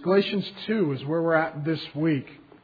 Galatians 2 is where we're at this week.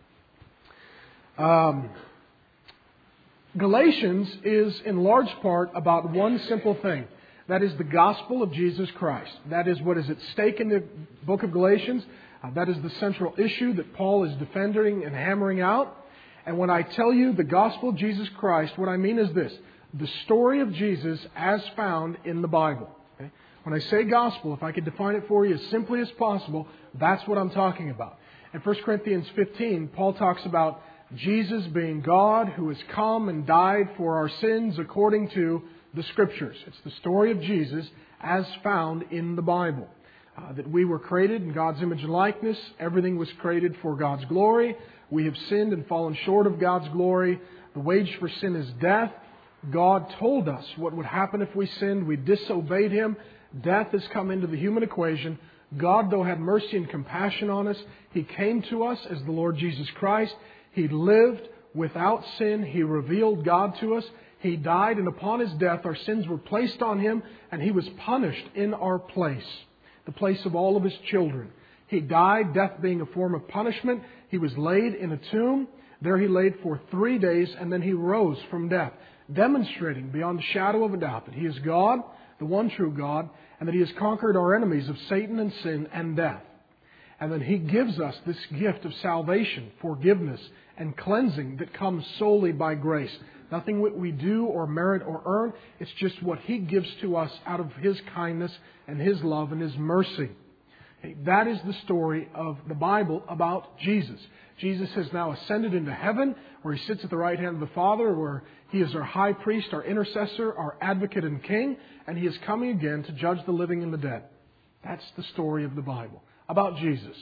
Galatians is in large part about one simple thing. That is the gospel of Jesus Christ. That is what is at stake in the book of Galatians. That is the central issue that Paul is defending and hammering out. And when I tell you the gospel of Jesus Christ, what I mean is this: the story of Jesus as found in the Bible. Okay? When I say gospel, if I could define it for you as simply as possible, that's what I'm talking about. In 1 Corinthians 15, Paul talks about Jesus being God who has come and died for our sins according to the Scriptures. It's the story of Jesus as found in the Bible. That we were created in God's image and likeness. Everything was created for God's glory. We have sinned and fallen short of God's glory. The wage for sin is death. God told us what would happen if we sinned. We disobeyed Him. Death has come into the human equation. God, though, had mercy and compassion on us. He came to us as the Lord Jesus Christ. He lived without sin. He revealed God to us. He died, and upon His death, our sins were placed on Him, and He was punished in our place, the place of all of His children. He died, death being a form of punishment. He was laid in a tomb. There He laid for 3 days, and then He rose from death, demonstrating beyond the shadow of a doubt that He is God, the one true God, and that He has conquered our enemies of Satan and sin and death. And then He gives us this gift of salvation, forgiveness, and cleansing that comes solely by grace. Nothing that we do or merit or earn. It's just what He gives to us out of His kindness and His love and His mercy. That is the story of the Bible about Jesus. Jesus has now ascended into heaven, where He sits at the right hand of the Father, where He is our high priest, our intercessor, our advocate and king, and He is coming again to judge the living and the dead. That's the story of the Bible about Jesus.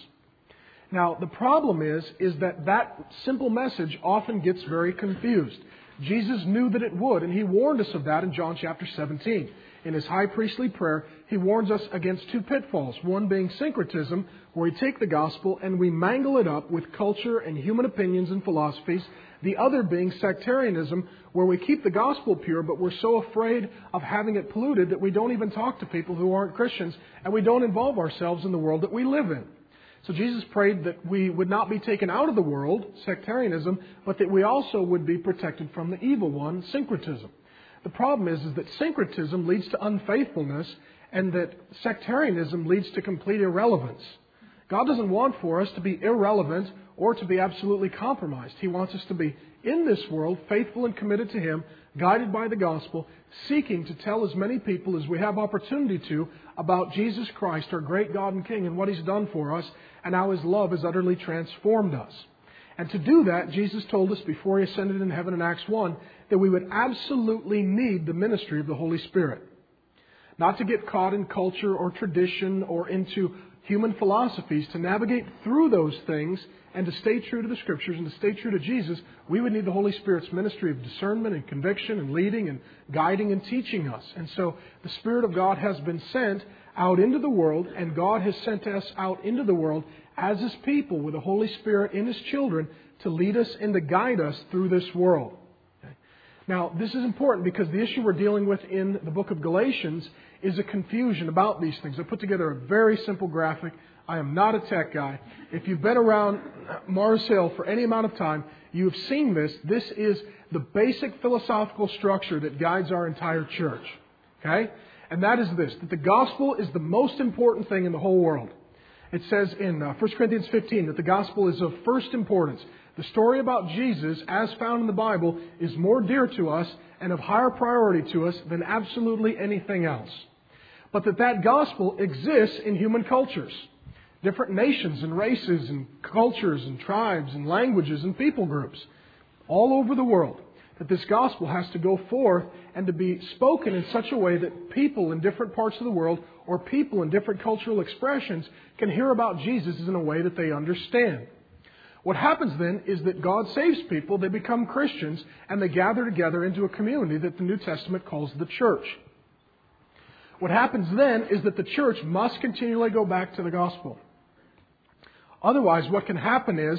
Now, the problem is that simple message often gets very confused. Jesus knew that it would, and He warned us of that in John chapter 17. In His high priestly prayer, He warns us against two pitfalls. One being syncretism, where we take the gospel and we mangle it up with culture and human opinions and philosophies. The other being sectarianism, where we keep the gospel pure, but we're so afraid of having it polluted that we don't even talk to people who aren't Christians, and we don't involve ourselves in the world that we live in. So Jesus prayed that we would not be taken out of the world, sectarianism, but that we also would be protected from the evil one, syncretism. The problem is that syncretism leads to unfaithfulness, and that sectarianism leads to complete irrelevance. God doesn't want for us to be irrelevant or to be absolutely compromised. He wants us to be in this world, faithful and committed to Him, guided by the gospel, seeking to tell as many people as we have opportunity to about Jesus Christ, our great God and King, and what He's done for us, and how His love has utterly transformed us. And to do that, Jesus told us before He ascended in heaven in Acts 1 that we would absolutely need the ministry of the Holy Spirit. Not to get caught in culture or tradition or into human philosophies, to navigate through those things and to stay true to the Scriptures and to stay true to Jesus, we would need the Holy Spirit's ministry of discernment and conviction and leading and guiding and teaching us. And so the Spirit of God has been sent out into the world, and God has sent us out into the world as His people with the Holy Spirit in His children to lead us and to guide us through this world. Okay. Now, this is important because the issue we're dealing with in the book of Galatians is a confusion about these things. I put together a very simple graphic. I am not a tech guy. If you've been around Mars Hill for any amount of time, you have seen this. This is the basic philosophical structure that guides our entire church. Okay? And that is this, that the gospel is the most important thing in the whole world. It says in 1 Corinthians 15 that the gospel is of first importance. The story about Jesus, as found in the Bible, is more dear to us and of higher priority to us than absolutely anything else. But that gospel exists in human cultures. Different nations and races and cultures and tribes and languages and people groups all over the world. That this gospel has to go forth and to be spoken in such a way that people in different parts of the world or people in different cultural expressions can hear about Jesus in a way that they understand. What happens then is that God saves people, they become Christians, and they gather together into a community that the New Testament calls the church. What happens then is that the church must continually go back to the gospel. Otherwise, what can happen is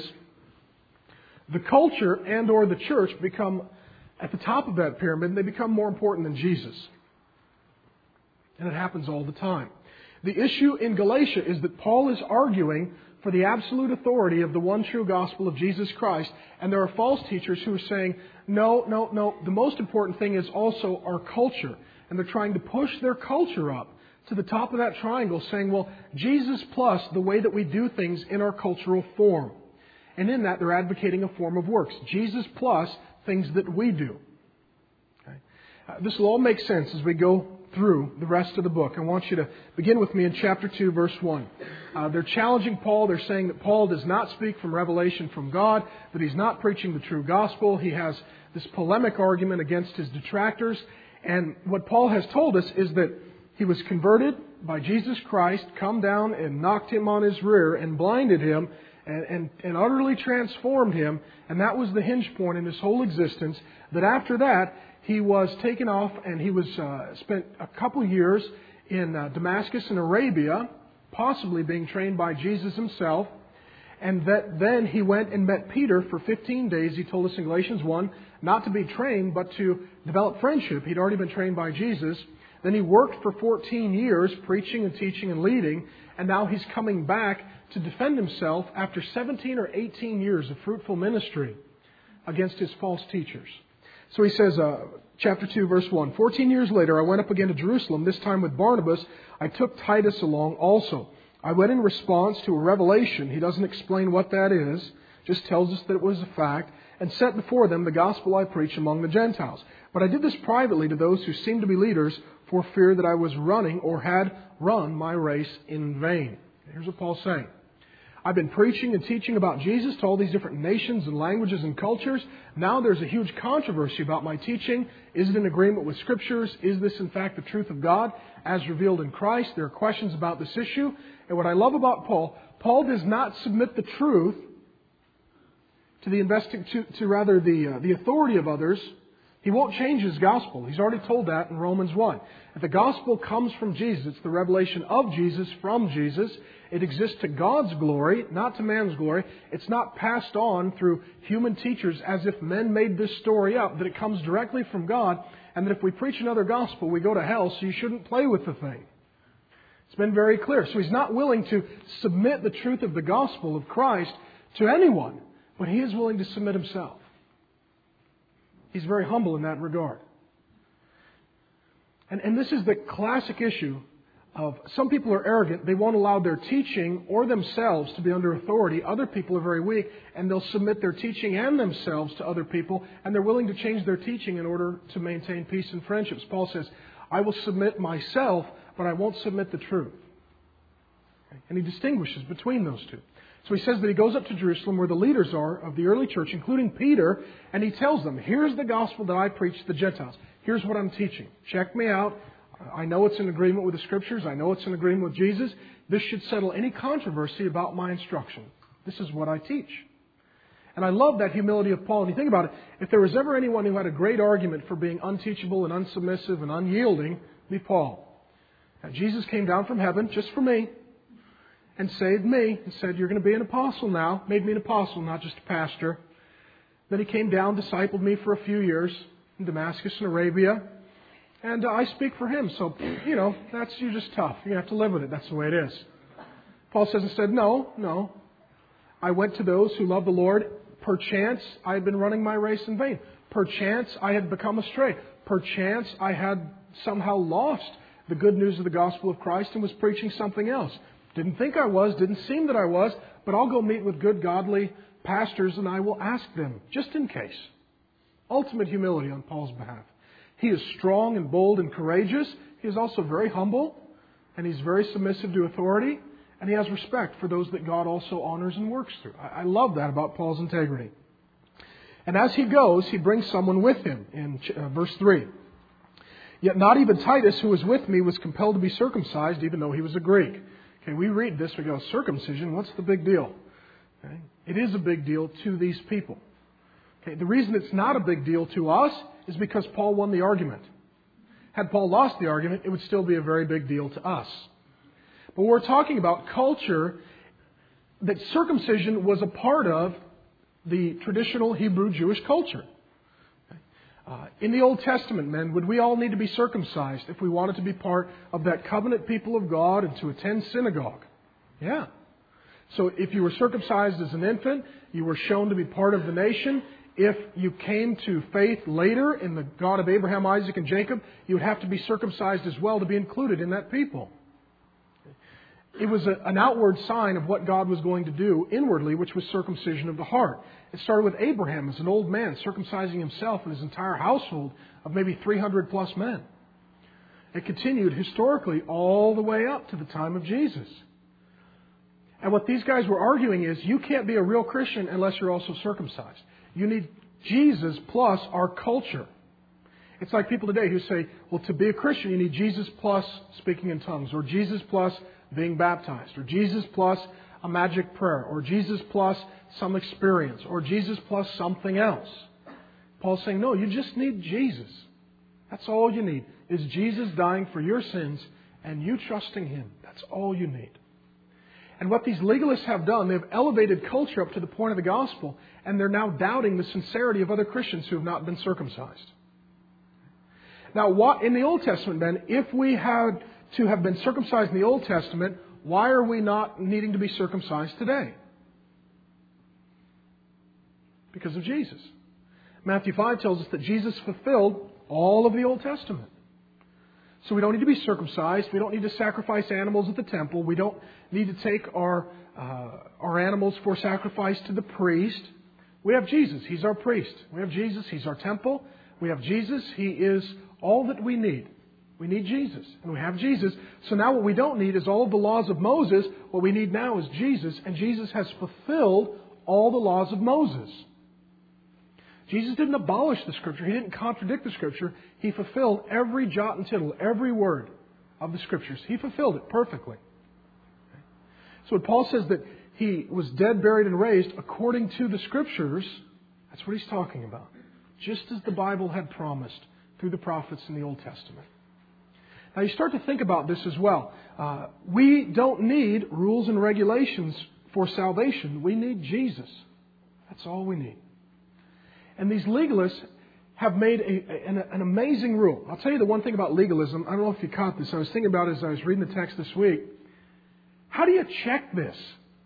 the culture and or the church become at the top of that pyramid, and they become more important than Jesus. And it happens all the time. The issue in Galatia is that Paul is arguing for the absolute authority of the one true gospel of Jesus Christ. And there are false teachers who are saying, no, the most important thing is also our culture. And they're trying to push their culture up to the top of that triangle, saying, well, Jesus plus the way that we do things in our cultural form. And in that, they're advocating a form of works. Jesus plus things that we do. Okay? This will all make sense as we go through the rest of the book. I want you to begin with me in chapter 2, verse 1. They're challenging Paul. They're saying that Paul does not speak from revelation from God, that he's not preaching the true gospel. He has this polemic argument against his detractors. And what Paul has told us is that he was converted by Jesus Christ, come down and knocked him on his rear and blinded him and utterly transformed him. And that was the hinge point in his whole existence. That after that, he was taken off and he was spent a couple years in Damascus in Arabia, possibly being trained by Jesus himself. And that then he went and met Peter for 15 days, he told us in Galatians 1, not to be trained, but to develop friendship. He'd already been trained by Jesus. Then he worked for 14 years, preaching and teaching and leading. And now he's coming back to defend himself after 17 or 18 years of fruitful ministry against his false teachers. So he says, chapter 2, verse 1, 14 years later, I went up again to Jerusalem, this time with Barnabas. I took Titus along also. I went in response to a revelation. He doesn't explain what that is, just tells us that it was a fact, and set before them the gospel I preach among the Gentiles. But I did this privately to those who seemed to be leaders for fear that I was running or had run my race in vain. Here's what Paul's saying. I've been preaching and teaching about Jesus to all these different nations and languages and cultures. Now there's a huge controversy about my teaching. Is it in agreement with Scriptures? Is this in fact the truth of God as revealed in Christ? There are questions about this issue. And what I love about Paul does not submit the truth to the authority of others. He won't change his gospel. He's already told that in Romans 1. If the gospel comes from Jesus, it's the revelation of Jesus from Jesus. It exists to God's glory, not to man's glory. It's not passed on through human teachers as if men made this story up, that it comes directly from God, and that if we preach another gospel, we go to hell, so you shouldn't play with the thing. It's been very clear. So he's not willing to submit the truth of the gospel of Christ to anyone, but he is willing to submit himself. He's very humble in that regard. And this is the classic issue of some people are arrogant. They won't allow their teaching or themselves to be under authority. Other people are very weak, and they'll submit their teaching and themselves to other people, and they're willing to change their teaching in order to maintain peace and friendships. Paul says, I will submit myself, but I won't submit the truth. And he distinguishes between those two. So he says that he goes up to Jerusalem where the leaders are of the early church, including Peter, and he tells them, here's the gospel that I preach to the Gentiles. Here's what I'm teaching. Check me out. I know it's in agreement with the Scriptures. I know it's in agreement with Jesus. This should settle any controversy about my instruction. This is what I teach. And I love that humility of Paul. And you think about it, if there was ever anyone who had a great argument for being unteachable and unsubmissive and unyielding, it'd be Paul. Now, Jesus came down from heaven just for me and saved me and said, you're going to be an apostle now. Made me an apostle, not just a pastor. Then he came down, discipled me for a few years in Damascus and Arabia. And I speak for him. So, you're just tough. You're going to have to live with it. That's the way it is. Paul says instead, no. I went to those who love the Lord. Perchance I had been running my race in vain. Perchance I had become astray. Perchance I had somehow lost the good news of the gospel of Christ and was preaching something else. Didn't think I was, didn't seem that I was, but I'll go meet with good, godly pastors and I will ask them, just in case. Ultimate humility on Paul's behalf. He is strong and bold and courageous. He is also very humble, and he's very submissive to authority, and he has respect for those that God also honors and works through. I love that about Paul's integrity. And as he goes, he brings someone with him in verse 3. Yet not even Titus, who was with me, was compelled to be circumcised, even though he was a Greek. Okay, we read this, we go, circumcision, what's the big deal? Okay, it is a big deal to these people. Okay, the reason it's not a big deal to us is because Paul won the argument. Had Paul lost the argument, it would still be a very big deal to us. But we're talking about culture, that circumcision was a part of the traditional Hebrew Jewish culture. In the Old Testament, men, would we all need to be circumcised if we wanted to be part of that covenant people of God and to attend synagogue? Yeah. So if you were circumcised as an infant, you were shown to be part of the nation. If you came to faith later in the God of Abraham, Isaac, and Jacob, you would have to be circumcised as well to be included in that people. It was an outward sign of what God was going to do inwardly, which was circumcision of the heart. It started with Abraham as an old man, circumcising himself and his entire household of maybe 300 plus men. It continued historically all the way up to the time of Jesus. And what these guys were arguing is, you can't be a real Christian unless you're also circumcised. You need Jesus plus our culture. It's like people today who say, well, to be a Christian, you need Jesus plus speaking in tongues, or Jesus plus being baptized, or Jesus plus a magic prayer, or Jesus plus some experience, or Jesus plus something else. Paul's saying, no, you just need Jesus. That's all you need, is Jesus dying for your sins and you trusting Him. That's all you need. And what these legalists have done, they've elevated culture up to the point of the gospel, and they're now doubting the sincerity of other Christians who have not been circumcised. Now, in the Old Testament then, if we had to have been circumcised in the Old Testament, why are we not needing to be circumcised today? Because of Jesus. Matthew 5 tells us that Jesus fulfilled all of the Old Testament. So we don't need to be circumcised. We don't need to sacrifice animals at the temple. We don't need to take our animals for sacrifice to the priest. We have Jesus. He's our priest. We have Jesus. He's our temple. We have Jesus. He is all that we need. We need Jesus. And we have Jesus. So now what we don't need is all of the laws of Moses. What we need now is Jesus. And Jesus has fulfilled all the laws of Moses. Jesus didn't abolish the Scripture. He didn't contradict the Scripture. He fulfilled every jot and tittle, every word of the Scriptures. He fulfilled it perfectly. So when Paul says that He was dead, buried, and raised according to the Scriptures, that's what he's talking about. Just as the Bible had promised through the prophets in the Old Testament. Now you start to think about this as well. We don't need rules and regulations for salvation. We need Jesus. That's all we need. And these legalists have made an amazing rule. I'll tell you the one thing about legalism. I don't know if you caught this. I was thinking about it as I was reading the text this week. How do you check this?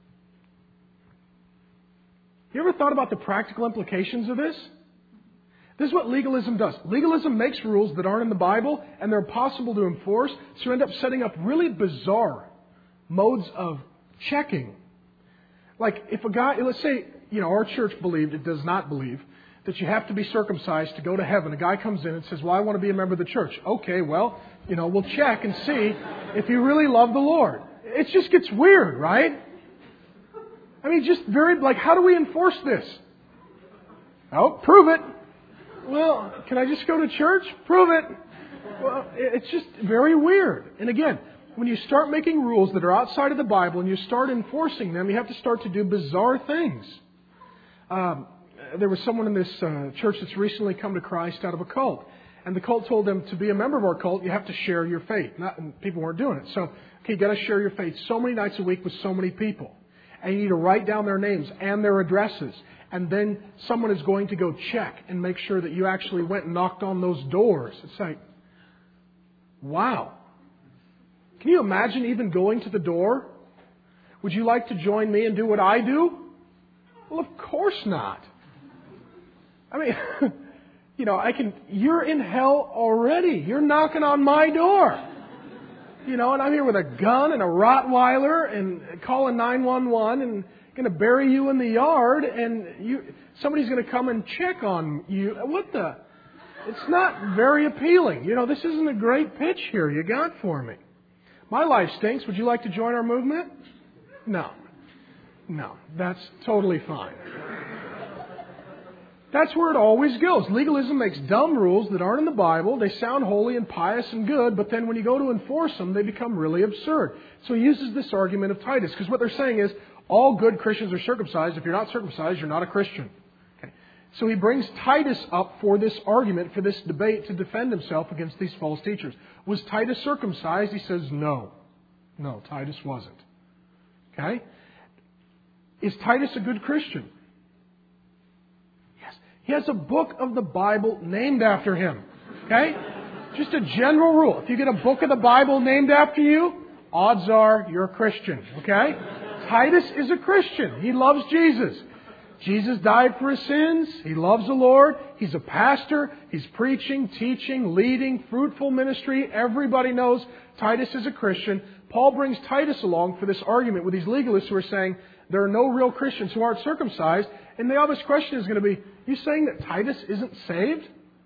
You ever thought about the practical implications of this? This is what legalism does. Legalism makes rules that aren't in the Bible, and they're impossible to enforce, so you end up setting up really bizarre modes of checking. Like if a guy, let's say, our church believed, it does not believe, that you have to be circumcised to go to heaven. A guy comes in and says, well, I want to be a member of the church. Okay, well, we'll check and see if you really love the Lord. It just gets weird, right? I mean, just how do we enforce this? Oh, prove it. Well, can I just go to church? Prove it. Well, it's just very weird. And again, when you start making rules that are outside of the Bible and you start enforcing them, you have to start to do bizarre things. There was someone in this church that's recently come to Christ out of a cult. And the cult told them, to be a member of our cult, you have to share your faith. And people weren't doing it. So, okay, you got to share your faith so many nights a week with so many people. And you need to write down their names and their addresses. And then someone is going to go check and make sure that you actually went and knocked on those doors. It's like, wow. Can you imagine even going to the door? Would you like to join me and do what I do? Well, of course not. I mean, you're in hell already. You're knocking on my door. And I'm here with a gun and a Rottweiler and calling 911 and going to bury you in the yard, and somebody's going to come and check on you. It's not very appealing. This isn't a great pitch here you got for me. My life stinks. Would you like to join our movement? No, that's totally fine. That's where it always goes. Legalism makes dumb rules that aren't in the Bible. They sound holy and pious and good, but then when you go to enforce them, they become really absurd. So he uses this argument of Titus, because what they're saying is, all good Christians are circumcised. If you're not circumcised, you're not a Christian. Okay. So he brings Titus up for this argument, for this debate, to defend himself against these false teachers. Was Titus circumcised? He says no. No, Titus wasn't. Okay? Is Titus a good Christian? Yes. He has a book of the Bible named after him. Okay? Just a general rule. If you get a book of the Bible named after you, odds are you're a Christian. Okay? Titus is a Christian. He loves Jesus. Jesus died for his sins. He loves the Lord. He's a pastor. He's preaching, teaching, leading, fruitful ministry. Everybody knows Titus is a Christian. Paul brings Titus along for this argument with these legalists who are saying there are no real Christians who aren't circumcised. And the obvious question is going to be, you saying that Titus isn't saved?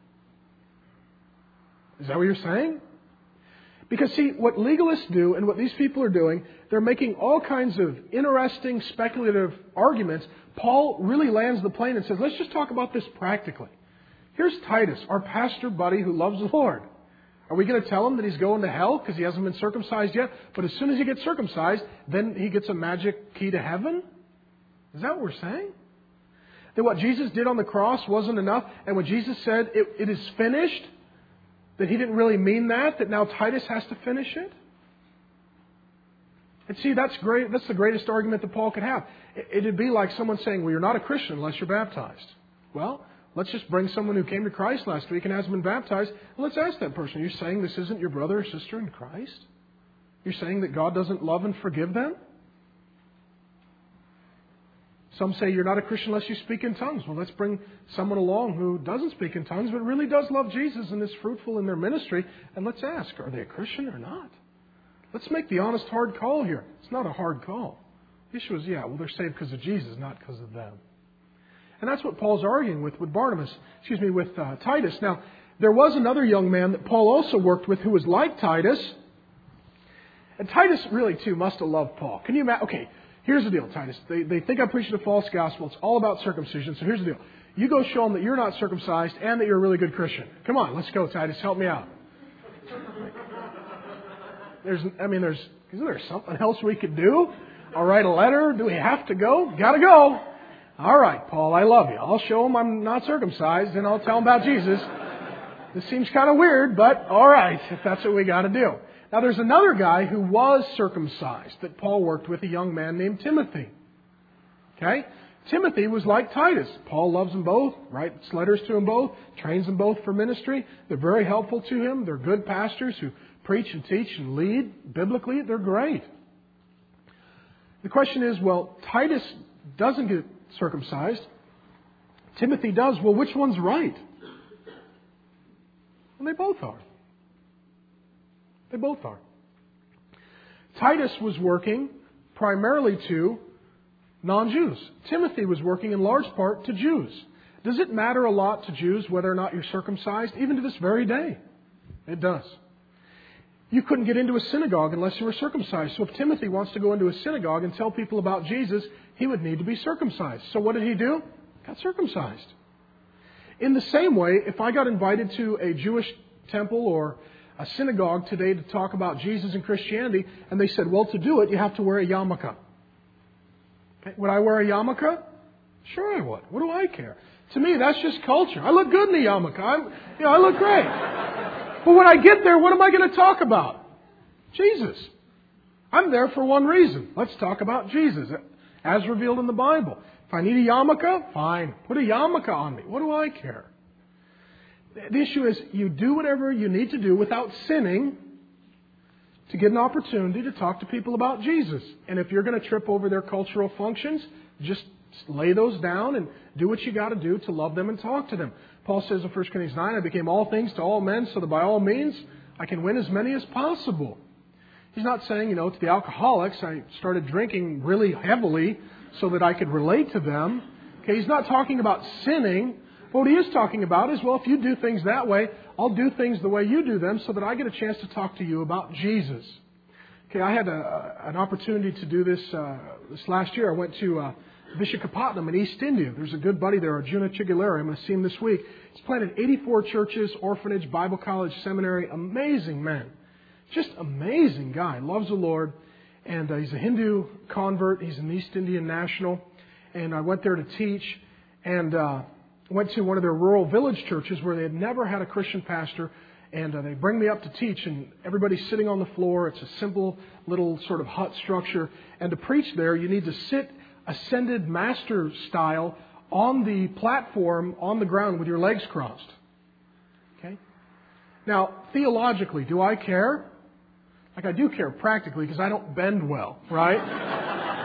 Is that what you're saying? Because see, what legalists do and what these people are doing, they're making all kinds of interesting, speculative arguments. Paul really lands the plane and says, let's just talk about this practically. Here's Titus, our pastor buddy who loves the Lord. Are we going to tell him that he's going to hell because he hasn't been circumcised yet? But as soon as he gets circumcised, then he gets a magic key to heaven? Is that what we're saying? That what Jesus did on the cross wasn't enough? And when Jesus said, it is finished, that he didn't really mean that now Titus has to finish it? And see, that's great. That's the greatest argument that Paul could have. It'd be like someone saying, well, you're not a Christian unless you're baptized. Well, let's just bring someone who came to Christ last week and hasn't been baptized, and let's ask that person, are you saying this isn't your brother or sister in Christ? You're saying that God doesn't love and forgive them? Some say you're not a Christian unless you speak in tongues. Well, let's bring someone along who doesn't speak in tongues, but really does love Jesus and is fruitful in their ministry. And let's ask, are they a Christian or not? Let's make the honest, hard call here. It's not a hard call. The issue is, they're saved because of Jesus, not because of them. And that's what Paul's arguing with Titus. Now, there was another young man that Paul also worked with who was like Titus. And Titus really, too, must have loved Paul. Can you imagine? Okay. Here's the deal, Titus. They think I'm preaching a false gospel. It's all about circumcision. So here's the deal. You go show them that you're not circumcised and that you're a really good Christian. Come on, let's go, Titus. Help me out. Isn't there something else we could do? I'll write a letter. Do we have to go? Gotta go. All right, Paul, I love you. I'll show them I'm not circumcised and I'll tell them about Jesus. This seems kind of weird, but all right, if that's what we got to do. Now, there's another guy who was circumcised that Paul worked with, a young man named Timothy. Okay? Timothy was like Titus. Paul loves them both, writes letters to them both, trains them both for ministry. They're very helpful to him. They're good pastors who preach and teach and lead. Biblically, they're great. The question is, well, Titus doesn't get circumcised. Timothy does. Well, which one's right? Well, they both are. They both are. Titus was working primarily to non-Jews. Timothy was working in large part to Jews. Does it matter a lot to Jews whether or not you're circumcised? Even to this very day, it does. You couldn't get into a synagogue unless you were circumcised. So if Timothy wants to go into a synagogue and tell people about Jesus, he would need to be circumcised. So what did he do? Got circumcised. In the same way, if I got invited to a Jewish temple or a synagogue today to talk about Jesus and Christianity, and they said, well, to do it, you have to wear a yarmulke. Okay. Would I wear a yarmulke? Sure I would. What do I care? To me, that's just culture. I look good in the yarmulke. I look great. But when I get there, what am I going to talk about? Jesus. I'm there for one reason. Let's talk about Jesus, as revealed in the Bible. If I need a yarmulke, fine. Put a yarmulke on me. What do I care? The issue is you do whatever you need to do without sinning to get an opportunity to talk to people about Jesus. And if you're going to trip over their cultural functions, just lay those down and do what you got to do to love them and talk to them. Paul says in 1 Corinthians 9, I became all things to all men so that by all means I can win as many as possible. He's not saying, to the alcoholics, I started drinking really heavily so that I could relate to them. Okay, he's not talking about sinning. But what he is talking about is, well, if you do things that way, I'll do things the way you do them so that I get a chance to talk to you about Jesus. Okay, I had an opportunity to do this last year. I went to Vishakhapatnam in East India. There's a good buddy there, Arjuna Chigulari. I'm going to see him this week. He's planted 84 churches, orphanage, Bible college, seminary. Amazing man. Just amazing guy. Loves the Lord. And he's a Hindu convert. He's an East Indian national. And I went there to teach. And went to one of their rural village churches where they had never had a Christian pastor. And they bring me up to teach. And everybody's sitting on the floor. It's a simple little sort of hut structure. And to preach there, you need to sit ascended master style on the platform on the ground with your legs crossed. Okay? Now, theologically, do I care? Like, I do care practically because I don't bend well, right?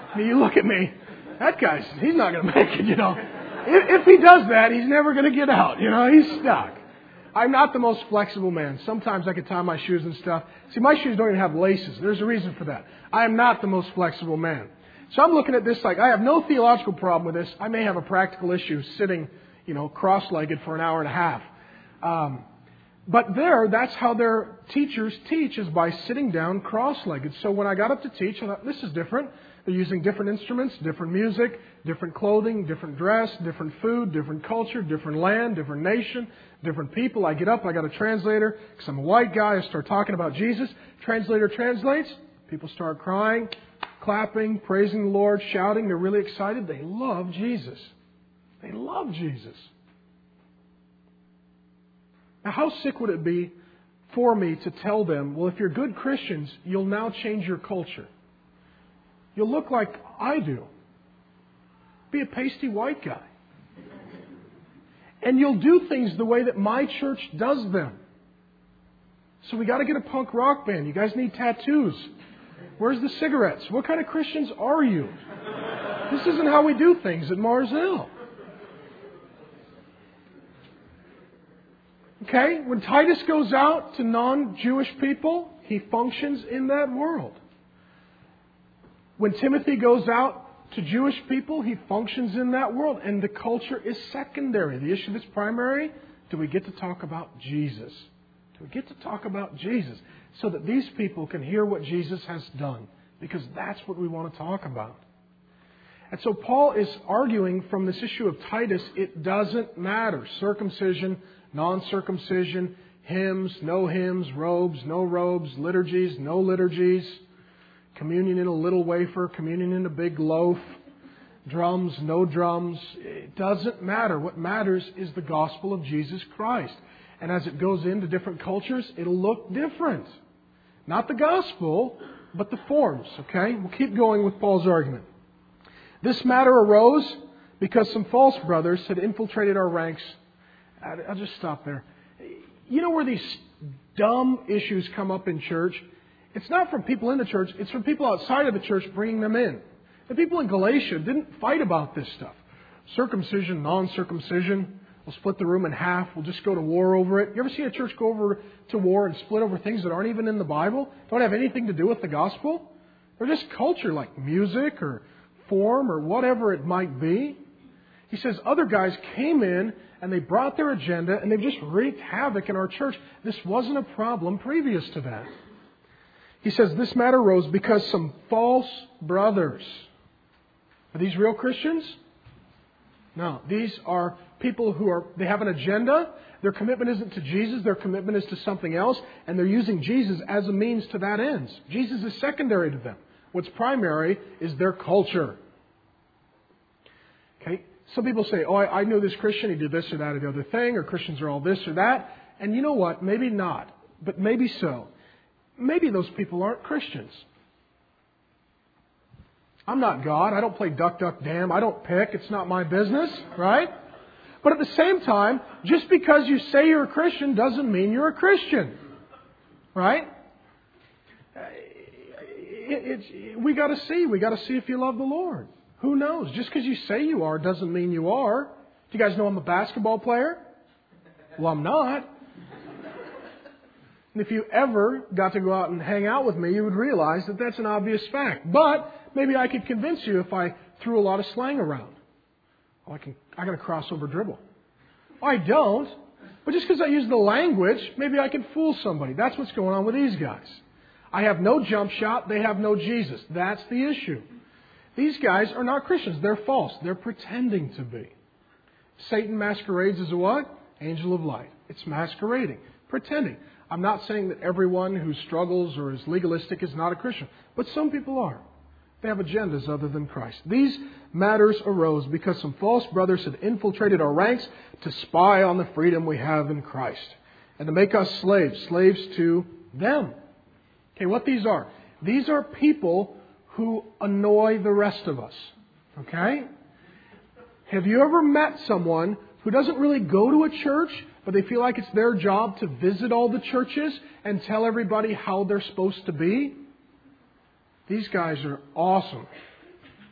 I mean, you look at me, he's not going to make it, If he does that, he's never going to get out, he's stuck. I'm not the most flexible man. Sometimes I can tie my shoes and stuff. See, my shoes don't even have laces. There's a reason for that. I am not the most flexible man. So I'm looking at this like I have no theological problem with this. I may have a practical issue sitting, cross-legged for an hour and a half. But that's how their teachers teach, is by sitting down cross-legged. So when I got up to teach, I thought, this is different. They're using different instruments, different music, different clothing, different dress, different food, different culture, different land, different nation, different people. I get up, I got a translator, because I'm a white guy. I start talking about Jesus. Translator translates. People start crying, clapping, praising the Lord, shouting. They're really excited. They love Jesus. They love Jesus. Now, how sick would it be for me to tell them, well, if you're good Christians, you'll now change your culture. You'll look like I do. Be a pasty white guy. And you'll do things the way that my church does them. So we got to get a punk rock band. You guys need tattoos. Where's the cigarettes? What kind of Christians are you? This isn't how we do things at Mars Hill. Okay? When Titus goes out to non-Jewish people, he functions in that world. When Timothy goes out to Jewish people, he functions in that world. And the culture is secondary. The issue that's primary, do we get to talk about Jesus? Do we get to talk about Jesus? So that these people can hear what Jesus has done. Because that's what we want to talk about. And so Paul is arguing from this issue of Titus, it doesn't matter. Circumcision, non-circumcision, hymns, no hymns, robes, no robes, liturgies, no liturgies. Communion in a little wafer, communion in a big loaf, drums, no drums. It doesn't matter. What matters is the gospel of Jesus Christ. And as it goes into different cultures, it'll look different. Not the gospel, but the forms. Okay? We'll keep going with Paul's argument. This matter arose because some false brothers had infiltrated our ranks. I'll just stop there. You know where these dumb issues come up in church? It's not from people in the church. It's from people outside of the church bringing them in. The people in Galatia didn't fight about this stuff. Circumcision, non-circumcision. We'll split the room in half. We'll just go to war over it. You ever see a church go over to war and split over things that aren't even in the Bible? Don't have anything to do with the gospel? They're just culture, like music or form or whatever it might be. He says other guys came in and they brought their agenda and they've just wreaked havoc in our church. This wasn't a problem previous to that. He says this matter arose because some false brothers. Are these real Christians? No. These are people they have an agenda. Their commitment isn't to Jesus. Their commitment is to something else. And they're using Jesus as a means to that end. Jesus is secondary to them. What's primary is their culture. Okay? Some people say, I knew this Christian. He did this or that or the other thing. Or Christians are all this or that. And you know what? Maybe not. But maybe so. Maybe those people aren't Christians. I'm not God. I don't play duck, duck, damn. I don't pick. It's not my business, right? But at the same time, just because you say you're a Christian doesn't mean you're a Christian, right? We got to see. We got to see if you love the Lord. Who knows? Just because you say you are doesn't mean you are. Do you guys know I'm a basketball player? Well, I'm not. And if you ever got to go out and hang out with me, you would realize that that's an obvious fact. But maybe I could convince you if I threw a lot of slang around. I got a crossover dribble. I don't. But just because I use the language, maybe I can fool somebody. That's what's going on with these guys. I have no jump shot. They have no Jesus. That's the issue. These guys are not Christians. They're false. They're pretending to be. Satan masquerades as a what? Angel of light. It's masquerading. Pretending. I'm not saying that everyone who struggles or is legalistic is not a Christian. But some people are. They have agendas other than Christ. These matters arose because some false brothers had infiltrated our ranks to spy on the freedom we have in Christ. And to make us slaves to them. Okay, what these are? These are people who annoy the rest of us. Okay? Have you ever met someone who doesn't really go to a church, but they feel like it's their job to visit all the churches and tell everybody how they're supposed to be? These guys are awesome.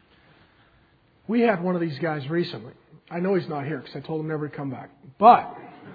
We had one of these guys recently. I know he's not here because I told him never to come back. But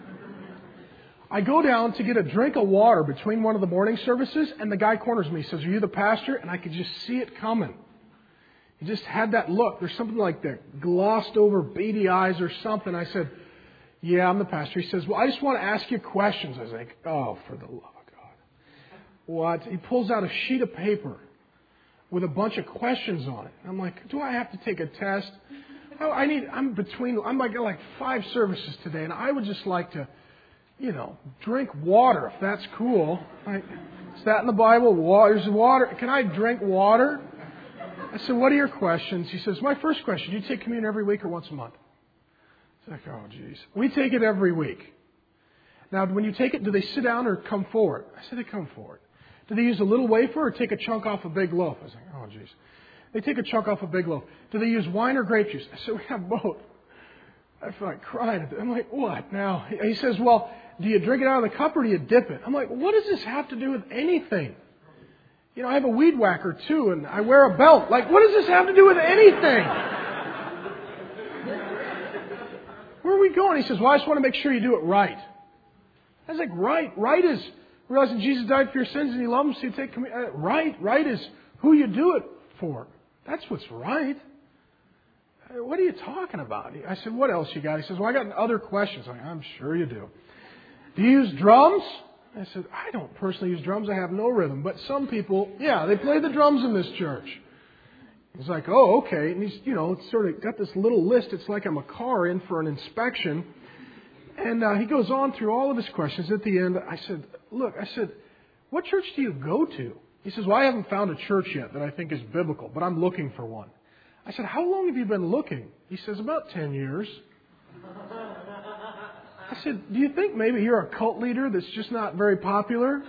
I go down to get a drink of water between one of the morning services, and the guy corners me. He says, "Are you the pastor?" And I could just see it coming. He just had that look. There's something like that glossed over beady eyes or something. I said, "Yeah, I'm the pastor." He says, "Well, I just want to ask you questions." I was like, "Oh, for the love of God." What? He pulls out a sheet of paper with a bunch of questions on it. I'm like, "Do I have to take a test?" I'm like 5 services today, and I would just like to, drink water, if that's cool. Is that in the Bible? There's water. Can I drink water? I said, "What are your questions?" He says, "My first question, do you take communion every week or once a month?" It's like, oh, geez. "We take it every week." "Now, when you take it, do they sit down or come forward?" I said, "They come forward." "Do they use a little wafer or take a chunk off a big loaf?" I was like, oh, geez. "They take a chunk off a big loaf." "Do they use wine or grape juice?" I said, "We have both." I feel like crying. I'm like, "What now?" He says, "Well, do you drink it out of the cup or do you dip it?" I'm like, "What does this have to do with anything? I have a weed whacker too, and I wear a belt. Like, what does this have to do with anything?" "Where are we going?" He says, "Well, I just want to make sure you do it right." I was like, right? Right is realizing Jesus died for your sins and you love Him, so you take communion. Right is who you do it for. That's what's right. "What are you talking about?" I said, "What else you got?" He says, "Well, I got other questions." I'm sure you do. "Do you use drums?" I said, "I don't personally use drums. I have no rhythm. But some people, they play the drums in this church." He's like, "Oh, okay." And he's, sort of got this little list. It's like I'm a car in for an inspection. And he goes on through all of his questions. At the end, I said, "What church do you go to?" He says, "Well, I haven't found a church yet that I think is biblical, but I'm looking for one." I said, "How long have you been looking?" He says, "About 10 years. I said, "Do you think maybe you're a cult leader that's just not very popular?"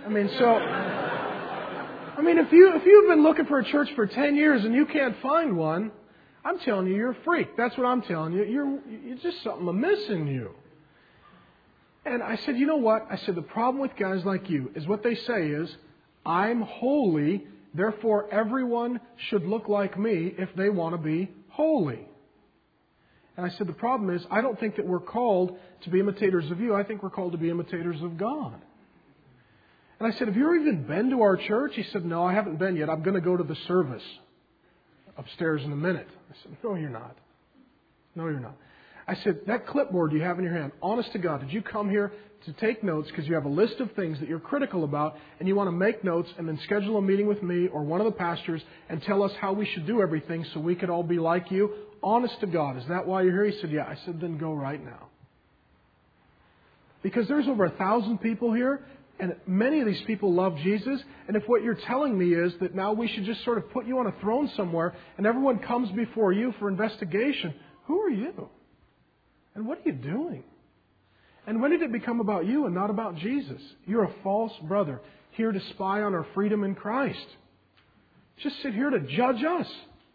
If you've been looking for a church for 10 years and you can't find one, I'm telling you, you're a freak. That's what I'm telling you. You're just something amiss in you. And I said, "You know what?" I said, "The problem with guys like you is what they say is, I'm holy, therefore everyone should look like me if they want to be holy." And I said, "The problem is, I don't think that we're called to be imitators of you. I think we're called to be imitators of God." And I said, "Have you ever even been to our church?" He said, "No, I haven't been yet. I'm going to go to the service upstairs in a minute." I said, "No, you're not. No, you're not." I said, "That clipboard you have in your hand, honest to God, did you come here to take notes because you have a list of things that you're critical about and you want to make notes and then schedule a meeting with me or one of the pastors and tell us how we should do everything so we could all be like you? Honest to God, is that why you're here?" He said, "Yeah." I said, "Then go right now." Because there's over 1,000 people here, and many of these people love Jesus, and if what you're telling me is that now we should just sort of put you on a throne somewhere and everyone comes before you for investigation, who are you? And what are you doing? And when did it become about you and not about Jesus? You're a false brother, here to spy on our freedom in Christ. Just sit here to judge us.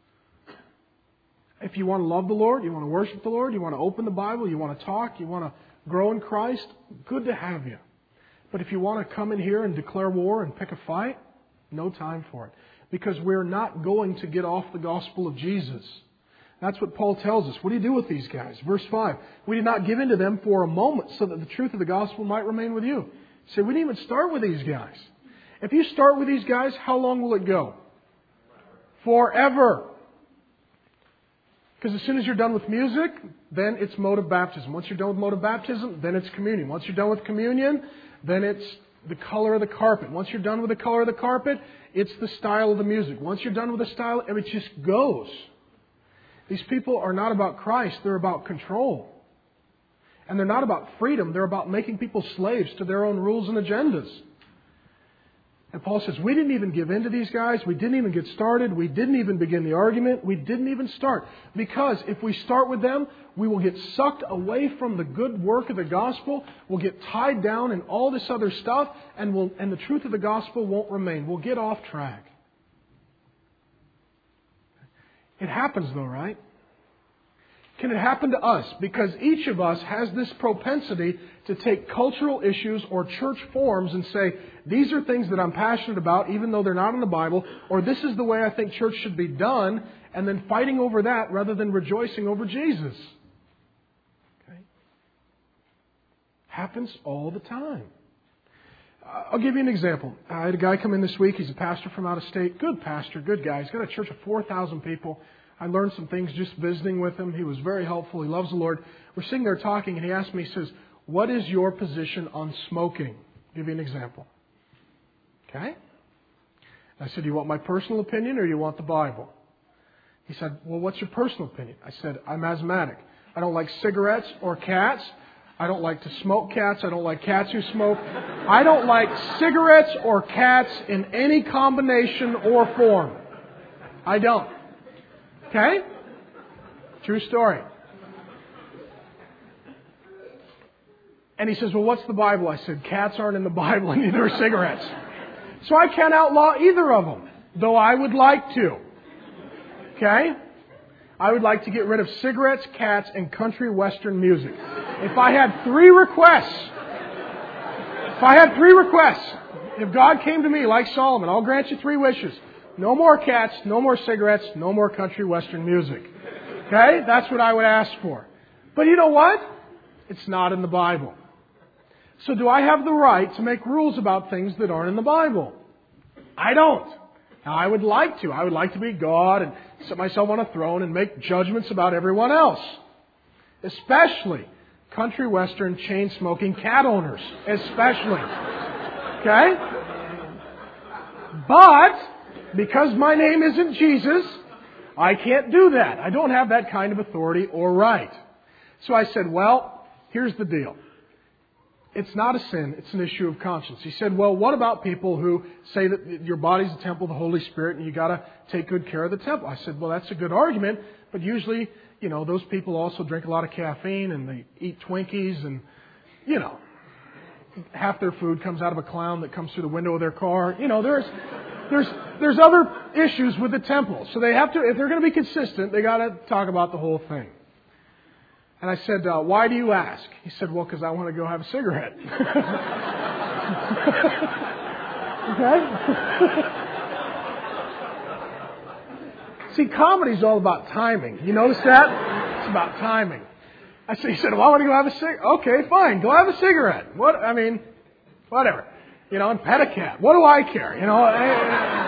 If you want to love the Lord, you want to worship the Lord, you want to open the Bible, you want to talk, you want to grow in Christ, good to have you. But if you want to come in here and declare war and pick a fight, no time for it. Because we're not going to get off the gospel of Jesus. That's what Paul tells us. What do you do with these guys? Verse 5. "We did not give in to them for a moment so that the truth of the gospel might remain with you." So we didn't even start with these guys. If you start with these guys, how long will it go? Forever. Because as soon as you're done with music, then it's mode of baptism. Once you're done with mode of baptism, then it's communion. Once you're done with communion, then it's the color of the carpet. Once you're done with the color of the carpet, it's the style of the music. Once you're done with the style, it just goes. These people are not about Christ, they're about control. And they're not about freedom, they're about making people slaves to their own rules and agendas. And Paul says, we didn't even give in to these guys, we didn't even get started, we didn't even begin the argument, we didn't even start. Because if we start with them, we will get sucked away from the good work of the gospel, we'll get tied down in all this other stuff, and the truth of the gospel won't remain. We'll get off track. It happens though, right? Can it happen to us? Because each of us has this propensity to take cultural issues or church forms and say, these are things that I'm passionate about, even though they're not in the Bible, or this is the way I think church should be done, and then fighting over that rather than rejoicing over Jesus. Okay? Happens all the time. I'll give you an example. I had a guy come in this week. He's a pastor from out of state. Good pastor, good guy. He's got a church of 4,000 people. I learned some things just visiting with him. He was very helpful. He loves the Lord. We're sitting there talking, and he asked me, he says, "What is your position on smoking?" I'll give you an example. Okay? I said, "Do you want my personal opinion or you want the Bible?" He said, "Well, what's your personal opinion?" I said, "I'm asthmatic. I don't like cigarettes or cats. I don't like to smoke cats. I don't like cats who smoke. I don't like cigarettes or cats in any combination or form. I don't." Okay? True story. And he says, "Well, what's the Bible?" I said, "Cats aren't in the Bible and neither are cigarettes. So I can't outlaw either of them, though I would like to." Okay? I would like to get rid of cigarettes, cats, and country western music. If I had three requests, if God came to me like Solomon, "I'll grant you 3 wishes. No more cats, no more cigarettes, no more country western music." Okay? That's what I would ask for. But you know what? It's not in the Bible. So do I have the right to make rules about things that aren't in the Bible? I don't. Now, I would like to. I would like to be God and set myself on a throne and make judgments about everyone else. Especially country western chain-smoking cat owners. Especially. Okay? But, because my name isn't Jesus, I can't do that. I don't have that kind of authority or right. So I said, well, here's the deal. It's not a sin, it's an issue of conscience. He said, well, what about people who say that your body's a temple of the Holy Spirit and you got to take good care of the temple? I said, well, that's a good argument, but usually, those people also drink a lot of caffeine and they eat Twinkies and, half their food comes out of a clown that comes through the window of their car. There's other issues with the temple. So they have to, if they're going to be consistent, they got to talk about the whole thing. And I said, why do you ask? He said, well, because I want to go have a cigarette. Okay? See, comedy's all about timing. You notice that? It's about timing. He said, well, I want to go have a cigarette. Okay, fine. Go have a cigarette. Whatever. And pet a cat. What do I care?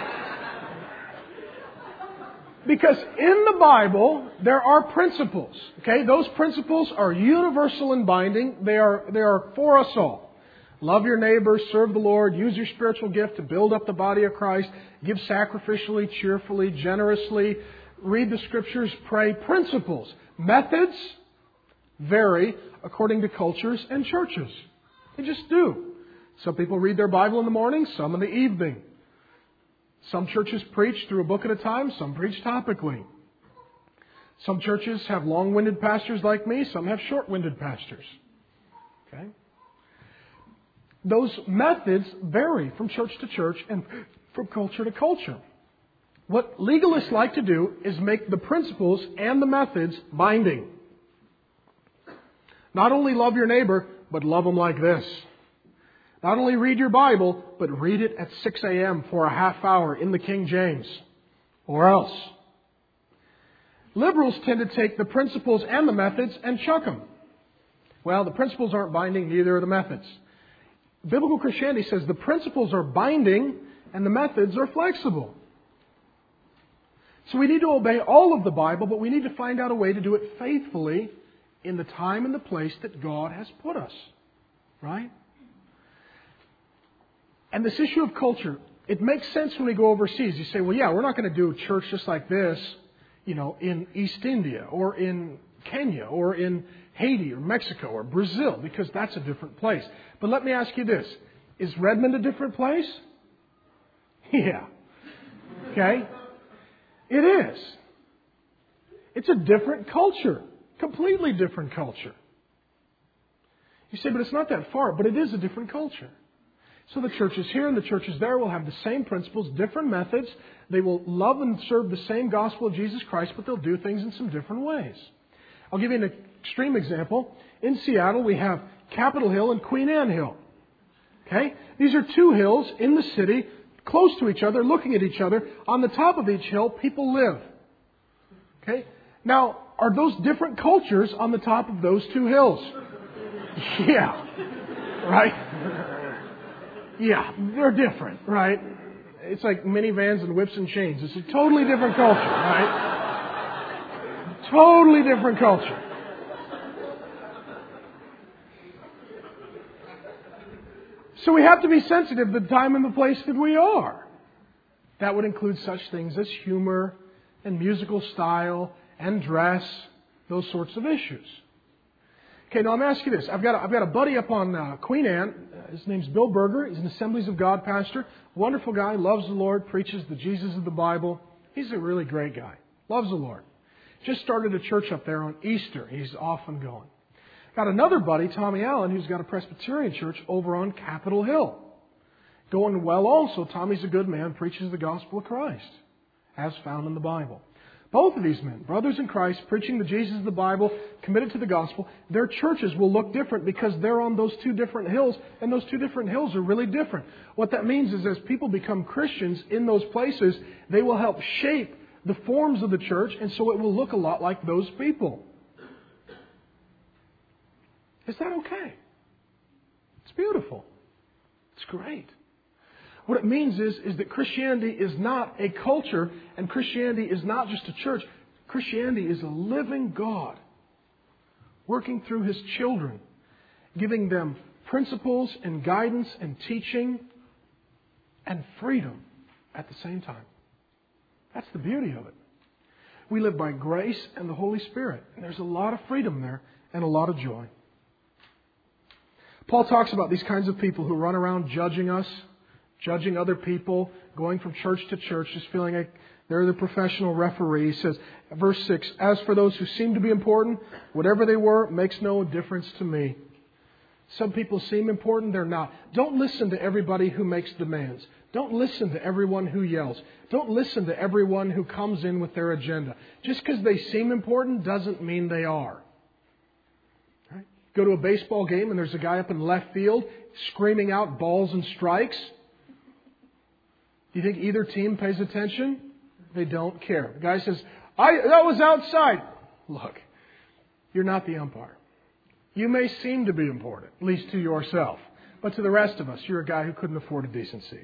Because in the Bible, there are principles. Okay? Those principles are universal and binding. They are for us all. Love your neighbor, serve the Lord, use your spiritual gift to build up the body of Christ, give sacrificially, cheerfully, generously, read the Scriptures, pray. Principles. Methods vary according to cultures and churches. They just do. Some people read their Bible in the morning, some in the evening. Some churches preach through a book at a time, some preach topically. Some churches have long-winded pastors like me, some have short-winded pastors. Okay? Those methods vary from church to church and from culture to culture. What legalists like to do is make the principles and the methods binding. Not only love your neighbor, but love them like this. Not only read your Bible, but read it at 6 a.m. for a half hour in the King James. Or else. Liberals tend to take the principles and the methods and chuck them. Well, the principles aren't binding, neither are the methods. Biblical Christianity says the principles are binding and the methods are flexible. So we need to obey all of the Bible, but we need to find out a way to do it faithfully in the time and the place that God has put us. Right? And this issue of culture, it makes sense when we go overseas. You say, well, yeah, we're not going to do a church just like this, in East India or in Kenya or in Haiti or Mexico or Brazil, because that's a different place. But let me ask you this. Is Redmond a different place? Yeah. Okay? It is. It's a different culture. Completely different culture. You say, but it's not that far. But it is a different culture. So the churches here and the churches there will have the same principles, different methods. They will love and serve the same gospel of Jesus Christ, but they'll do things in some different ways. I'll give you an extreme example. In Seattle, we have Capitol Hill and Queen Anne Hill. Okay? These are 2 hills in the city, close to each other, looking at each other. On the top of each hill, people live. Okay? Now, are those different cultures on the top of those two hills? Yeah. Right? Yeah, they're different, right? It's like minivans and whips and chains. It's a totally different culture, right? Totally different culture. So we have to be sensitive to the time and the place that we are. That would include such things as humor and musical style and dress, those sorts of issues. Okay, now I'm asking you this. I've got a buddy up on Queen Anne. His name's Bill Berger. He's an Assemblies of God pastor. Wonderful guy, loves the Lord, preaches the Jesus of the Bible. He's a really great guy. Loves the Lord. Just started a church up there on Easter. He's off and going. Got another buddy, Tommy Allen, who's got a Presbyterian church over on Capitol Hill. Going well also. Tommy's a good man, preaches the gospel of Christ, as found in the Bible. Both of these men, brothers in Christ, preaching the Jesus of the Bible, committed to the gospel, their churches will look different because they're on those two different hills, and those two different hills are really different. What that means is as people become Christians in those places, they will help shape the forms of the church, and so it will look a lot like those people. Is that okay? It's beautiful. It's great. What it means is that Christianity is not a culture, and Christianity is not just a church. Christianity is a living God working through His children, giving them principles and guidance and teaching and freedom at the same time. That's the beauty of it. We live by grace and the Holy Spirit, and there's a lot of freedom there and a lot of joy. Paul talks about these kinds of people who run around judging us, judging other people, going from church to church, just feeling like they're the professional referee. He says, verse 6, as for those who seem to be important, whatever they were makes no difference to me. Some people seem important, they're not. Don't listen to everybody who makes demands. Don't listen to everyone who yells. Don't listen to everyone who comes in with their agenda. Just because they seem important doesn't mean they are. Right? Go to a baseball game and there's a guy up in left field screaming out balls and strikes. Do you think either team pays attention? They don't care. The guy says, that was outside. Look, you're not the umpire. You may seem to be important, at least to yourself. But to the rest of us, you're a guy who couldn't afford a decent seat.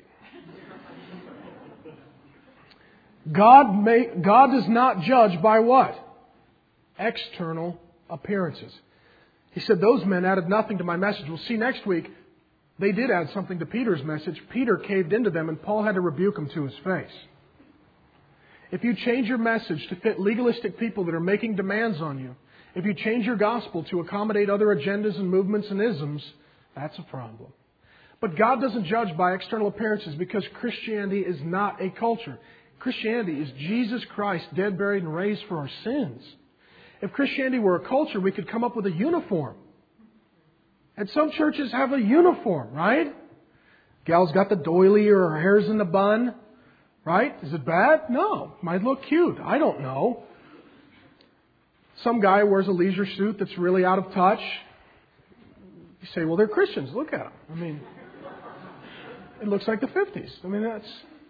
God does not judge by what? External appearances. He said, those men added nothing to my message. We'll see next week. They did add something to Peter's message. Peter caved into them and Paul had to rebuke him to his face. If you change your message to fit legalistic people that are making demands on you, if you change your gospel to accommodate other agendas and movements and isms, that's a problem. But God doesn't judge by external appearances because Christianity is not a culture. Christianity is Jesus Christ, dead, buried, and raised for our sins. If Christianity were a culture, we could come up with a uniform. And some churches have a uniform, right? Gal's got the doily or her hair's in the bun, right? Is it bad? No. Might look cute. I don't know. Some guy wears a leisure suit that's really out of touch. You say, well, they're Christians. Look at them. I mean, it looks like the 50s. I mean, that's...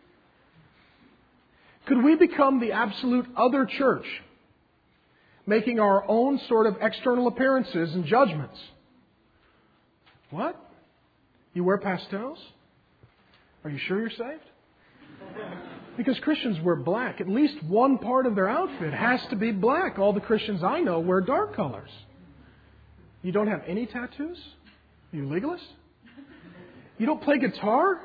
Could we become the absolute other church, making our own sort of external appearances and judgments? What? You wear pastels? Are you sure you're saved? Because Christians wear black. At least one part of their outfit has to be black. All the Christians I know wear dark colors. You don't have any tattoos? Are you legalist? You don't play guitar?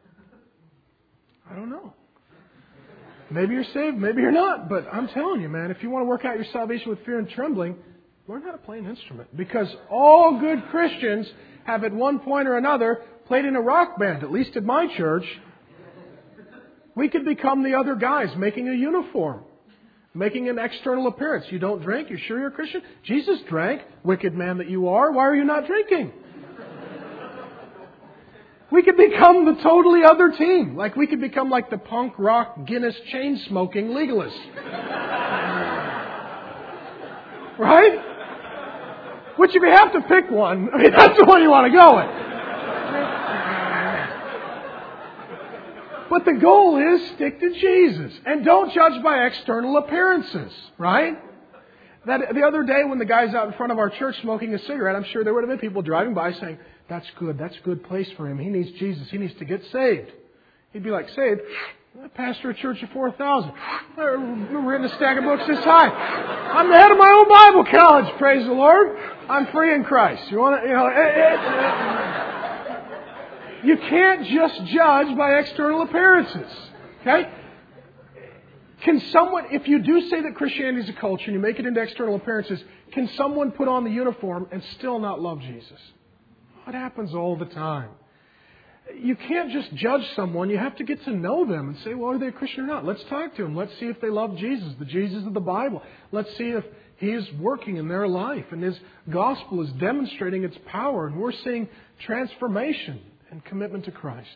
I don't know. Maybe you're saved, maybe you're not. But I'm telling you, man, if you want to work out your salvation with fear and trembling, learn how to play an instrument. Because all good Christians have at one point or another played in a rock band, at least at my church. We could become the other guys, making a uniform, making an external appearance. You don't drink? You're sure you're a Christian? Jesus drank, wicked man that you are. Why are you not drinking? We could become the totally other team. Like we could become like the punk rock Guinness chain smoking legalists. Right? Which if you have to pick one, I mean, that's the one you want to go with. But the goal is stick to Jesus. And don't judge by external appearances, right? The other day when the guy's out in front of our church smoking a cigarette, I'm sure there would have been people driving by saying, that's a good place for him. He needs Jesus. He needs to get saved. He'd be like, saved? I pastor a church of 4,000. We're written a stack of books this high. I'm the head of my own Bible college, praise the Lord. I'm free in Christ. You want to, you can't just judge by external appearances. Okay? Can someone, if you do say that Christianity is a culture and you make it into external appearances, can someone put on the uniform and still not love Jesus? It happens all the time. You can't just judge someone. You have to get to know them and say, well, are they a Christian or not? Let's talk to them. Let's see if they love Jesus, the Jesus of the Bible. Let's see if He is working in their life and His gospel is demonstrating its power and we're seeing transformation and commitment to Christ.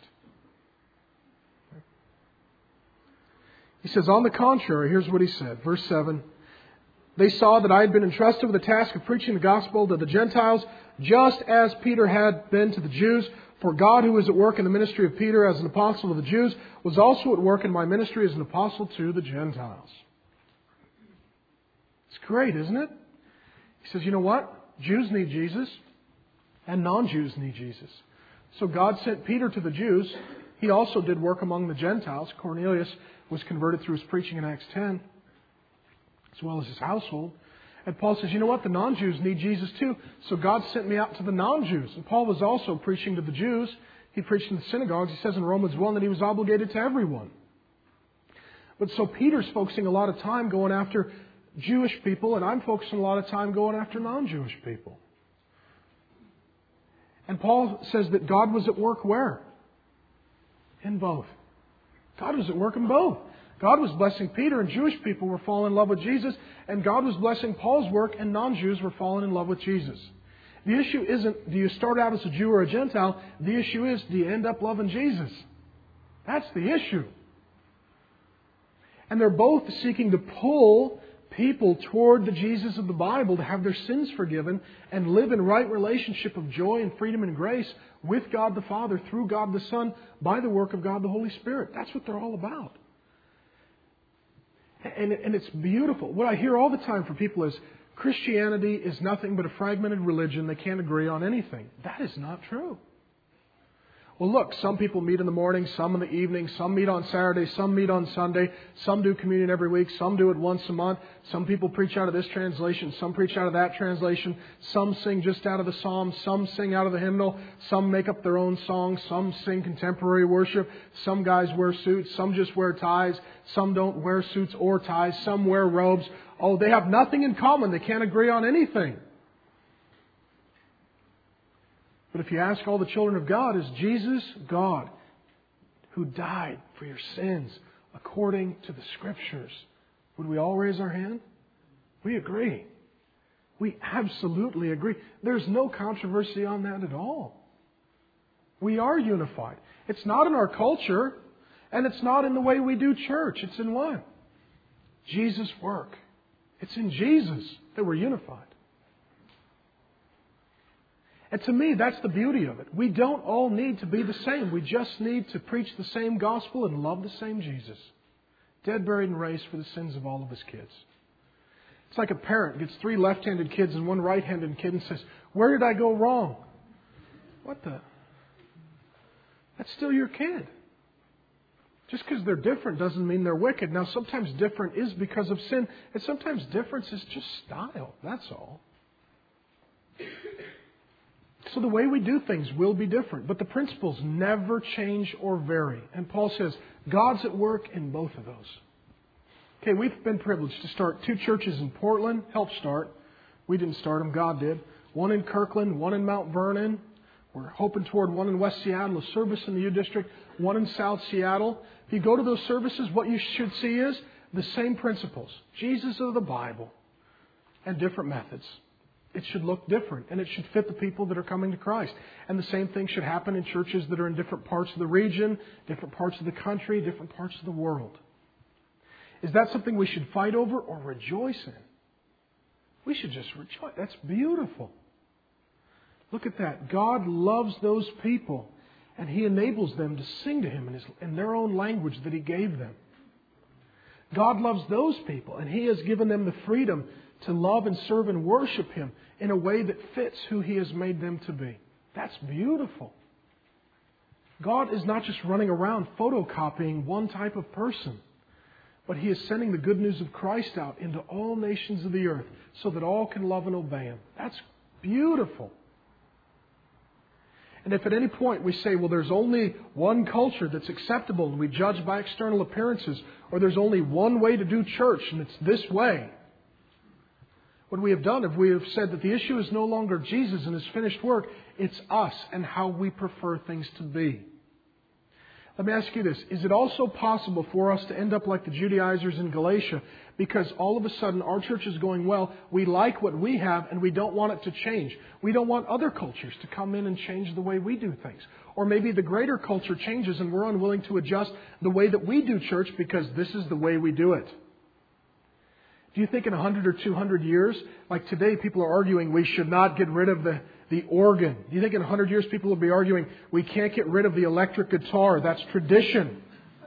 He says, on the contrary, here's what he said. Verse 7, they saw that I had been entrusted with the task of preaching the gospel to the Gentiles, just as Peter had been to the Jews. For God, who was at work in the ministry of Peter as an apostle to the Jews, was also at work in my ministry as an apostle to the Gentiles. It's great, isn't it? He says, you know what? Jews need Jesus, and non-Jews need Jesus. So God sent Peter to the Jews. He also did work among the Gentiles. Cornelius was converted through his preaching in Acts 10, as well as his household. And Paul says, you know what? The non-Jews need Jesus too. So God sent me out to the non-Jews. And Paul was also preaching to the Jews. He preached in the synagogues. He says in Romans 1 that he was obligated to everyone. But so Peter's focusing a lot of time going after Jewish people, and I'm focusing a lot of time going after non-Jewish people. And Paul says that God was at work where? In both. God was at work in both. God was blessing Peter and Jewish people were falling in love with Jesus. And God was blessing Paul's work and non-Jews were falling in love with Jesus. The issue isn't, do you start out as a Jew or a Gentile? The issue is, do you end up loving Jesus? That's the issue. And they're both seeking to pull people toward the Jesus of the Bible to have their sins forgiven and live in right relationship of joy and freedom and grace with God the Father, through God the Son, by the work of God the Holy Spirit. That's what they're all about. And it's beautiful. What I hear all the time from people is Christianity is nothing but a fragmented religion. They can't agree on anything. That is not true. Well, look, some people meet in the morning, some in the evening, some meet on Saturday, some meet on Sunday, some do communion every week, some do it once a month. Some people preach out of this translation, some preach out of that translation, some sing just out of the Psalms, some sing out of the hymnal, some make up their own songs, some sing contemporary worship, some guys wear suits, some just wear ties, some don't wear suits or ties, some wear robes. Oh, they have nothing in common. They can't agree on anything. But if you ask all the children of God, is Jesus God who died for your sins according to the Scriptures? Would we all raise our hand? We agree. We absolutely agree. There's no controversy on that at all. We are unified. It's not in our culture, and it's not in the way we do church. It's in what? Jesus' work. It's in Jesus that we're unified. And to me, that's the beauty of it. We don't all need to be the same. We just need to preach the same gospel and love the same Jesus. Dead, buried, and raised for the sins of all of His kids. It's like a parent gets 3 left-handed kids and 1 right-handed kid and says, where did I go wrong? What the? That's still your kid. Just because they're different doesn't mean they're wicked. Now, sometimes different is because of sin, and sometimes difference is just style. That's all. So the way we do things will be different, but the principles never change or vary. And Paul says, God's at work in both of those. Okay, we've been privileged to start 2 churches in Portland, helped start. We didn't start them, God did. 1 in Kirkland, 1 in Mount Vernon. We're hoping toward 1 in West Seattle, a service in the U District, 1 in South Seattle. If you go to those services, what you should see is the same principles. Jesus of the Bible and different methods. It should look different, and it should fit the people that are coming to Christ. And the same thing should happen in churches that are in different parts of the region, different parts of the country, different parts of the world. Is that something we should fight over or rejoice in? We should just rejoice. That's beautiful. Look at that. God loves those people. And He enables them to sing to Him in their own language that He gave them. God loves those people, and He has given them the freedom to love and serve and worship Him in a way that fits who He has made them to be. That's beautiful. God is not just running around photocopying one type of person, but He is sending the good news of Christ out into all nations of the earth so that all can love and obey Him. That's beautiful. And if at any point we say, well, there's only one culture that's acceptable and we judge by external appearances, or there's only one way to do church and it's this way, what we have done is we have said that the issue is no longer Jesus and His finished work, it's us and how we prefer things to be. Let me ask you this. Is it also possible for us to end up like the Judaizers in Galatia because all of a sudden our church is going well, we like what we have and we don't want it to change? We don't want other cultures to come in and change the way we do things. Or maybe the greater culture changes and we're unwilling to adjust the way that we do church because this is the way we do it. Do you think in 100 or 200 years, like today people are arguing we should not get rid of the organ? Do you think in 100 years people will be arguing we can't get rid of the electric guitar? That's tradition.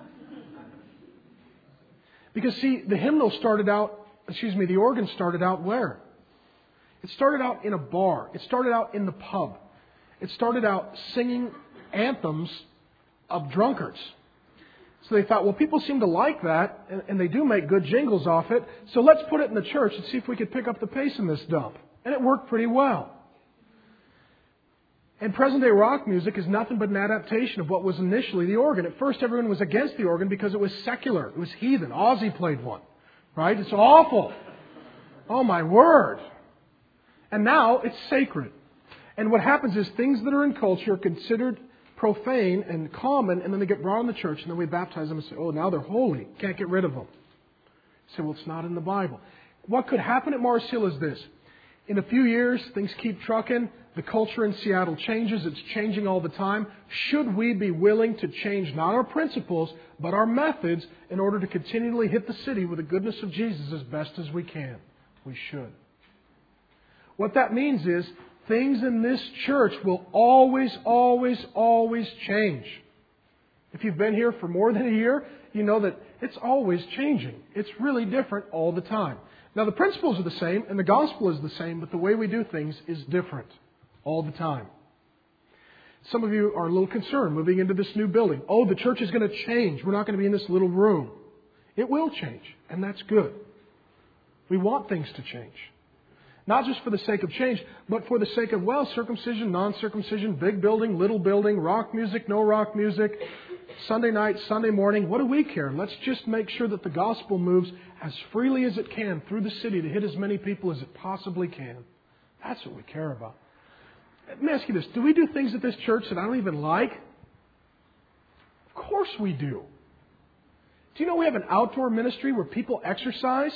Because see, the organ started out where? It started out in a bar. It started out in the pub. It started out singing anthems of drunkards. So they thought, well, people seem to like that, and they do make good jingles off it, so let's put it in the church and see if we could pick up the pace in this dump. And it worked pretty well. And present-day rock music is nothing but an adaptation of what was initially the organ. At first, everyone was against the organ because it was secular. It was heathen. Ozzy played one. Right? It's awful. Oh, my word. And now it's sacred. And what happens is things that are in culture are considered profane and common, and then they get brought in the church, and then we baptize them and say, oh, now they're holy. Can't get rid of them. You say, well, it's not in the Bible. What could happen at Mars Hill is this. In a few years, things keep trucking. The culture in Seattle changes. It's changing all the time. Should we be willing to change not our principles, but our methods in order to continually hit the city with the goodness of Jesus as best as we can? We should. What that means is things in this church will always, always, always change. If you've been here for more than a year, you know that it's always changing. It's really different all the time. Now, the principles are the same and the gospel is the same, but the way we do things is different all the time. Some of you are a little concerned moving into this new building. Oh, the church is going to change. We're not going to be in this little room. It will change, and that's good. We want things to change. Not just for the sake of change, but for the sake of, well, circumcision, non-circumcision, big building, little building, rock music, no rock music, Sunday night, Sunday morning. What do we care? Let's just make sure that the gospel moves as freely as it can through the city to hit as many people as it possibly can. That's what we care about. Let me ask you this. Do we do things at this church that I don't even like? Of course we do. Do you know we have an outdoor ministry where people exercise?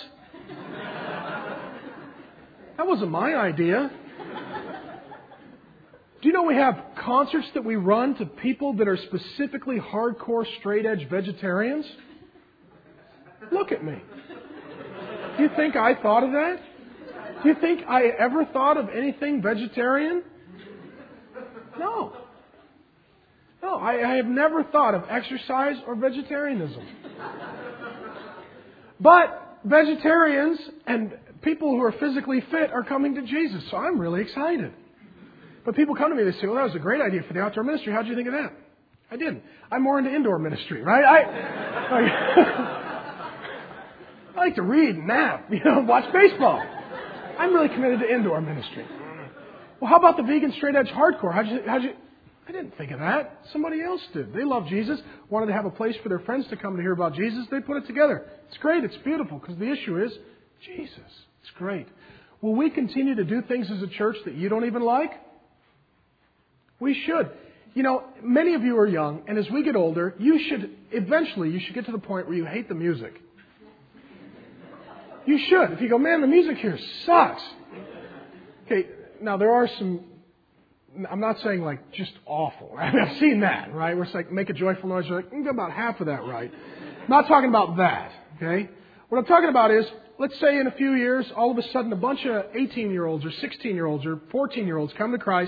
That wasn't my idea. Do you know we have concerts that we run to people that are specifically hardcore, straight-edge vegetarians? Look at me. Do you think I thought of that? Do you think I ever thought of anything vegetarian? No. No, I have never thought of exercise or vegetarianism. But vegetarians and people who are physically fit are coming to Jesus, so I'm really excited. But people come to me and they say, well, that was a great idea for the outdoor ministry. How did you think of that? I didn't. I'm more into indoor ministry, right? I like to read and nap, watch baseball. I'm really committed to indoor ministry. Well, how about the vegan straight edge hardcore? How'd you? I didn't think of that. Somebody else did. They love Jesus, wanted to have a place for their friends to come to hear about Jesus. They put it together. It's great. It's beautiful because the issue is Jesus. It's great. Will we continue to do things as a church that you don't even like? We should. Many of you are young, and as we get older, you should get to the point where you hate the music. You should. If you go, man, the music here sucks. Okay, now there are some, I'm not saying like just awful. Right? I've seen that, right? Where it's like, make a joyful noise. You're like, you got about half of that right. I'm not talking about that, okay? What I'm talking about is, let's say in a few years, all of a sudden a bunch of 18-year-olds or 16-year-olds or 14-year-olds come to Christ,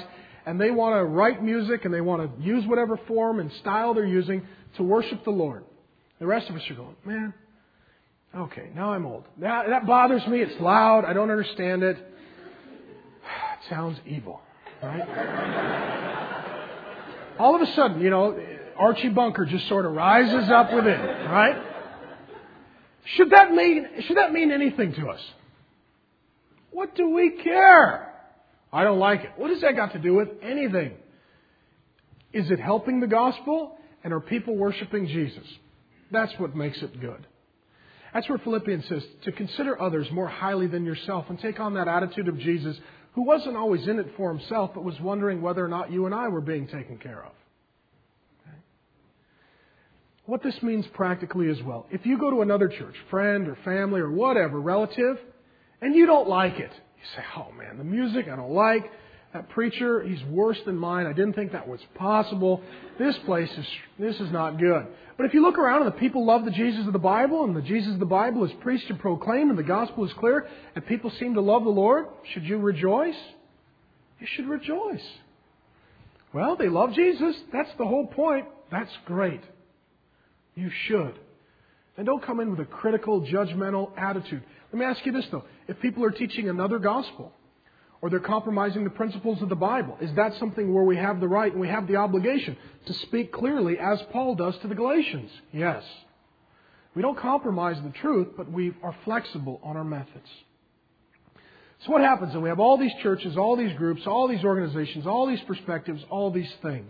and they want to write music and they want to use whatever form and style they're using to worship the Lord. The rest of us are going, man, okay, now I'm old. That bothers me. It's loud. I don't understand it. It sounds evil, right? All of a sudden, Archie Bunker just sort of rises up within, right? Should that mean anything to us? What do we care? I don't like it. What has that got to do with anything? Is it helping the gospel? And are people worshiping Jesus? That's what makes it good. That's where Philippians says to consider others more highly than yourself and take on that attitude of Jesus, who wasn't always in it for himself, but was wondering whether or not you and I were being taken care of. Okay? What this means practically as well. If you go to another church, friend or family or whatever, relative, and you don't like it, you say, oh man, the music I don't like. That preacher, he's worse than mine. I didn't think that was possible. This is not good. But if you look around and the people love the Jesus of the Bible, and the Jesus of the Bible is preached and proclaimed, and the gospel is clear, and people seem to love the Lord, should you rejoice? You should rejoice. Well, they love Jesus. That's the whole point. That's great. You should. And don't come in with a critical, judgmental attitude. Let me ask you this, though. If people are teaching another gospel, or they're compromising the principles of the Bible, is that something where we have the right and we have the obligation to speak clearly as Paul does to the Galatians? Yes. We don't compromise the truth, but we are flexible on our methods. So what happens? And we have all these churches, all these groups, all these organizations, all these perspectives, all these things.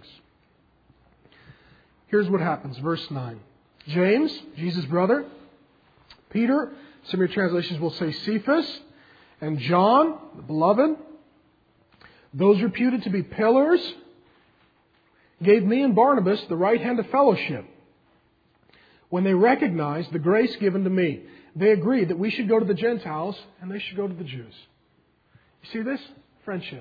Here's what happens. Verse 9. James, Jesus' brother, Peter, some of your translations will say Cephas, and John, the beloved, those reputed to be pillars, gave me and Barnabas the right hand of fellowship. When they recognized the grace given to me, they agreed that we should go to the Gentiles and they should go to the Jews. You see this? Friendship.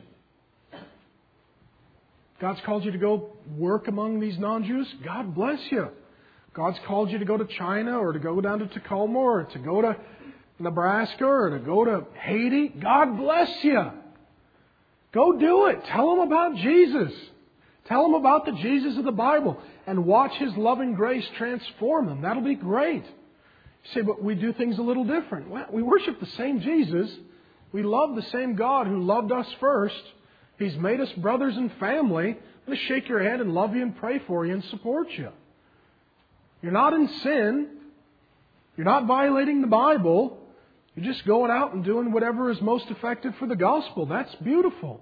God's called you to go work among these non-Jews. God bless you. God's called you to go to China or to go down to Tacoma or to go to Nebraska or to go to Haiti. God bless you. Go do it. Tell them about Jesus. Tell them about the Jesus of the Bible and watch His loving grace transform them. That'll be great. You say, but we do things a little different. Well, we worship the same Jesus. We love the same God who loved us first. He's made us brothers and family. I'm going to shake your head and love you and pray for you and support you. You're not in sin. You're not violating the Bible. You're just going out and doing whatever is most effective for the gospel. That's beautiful.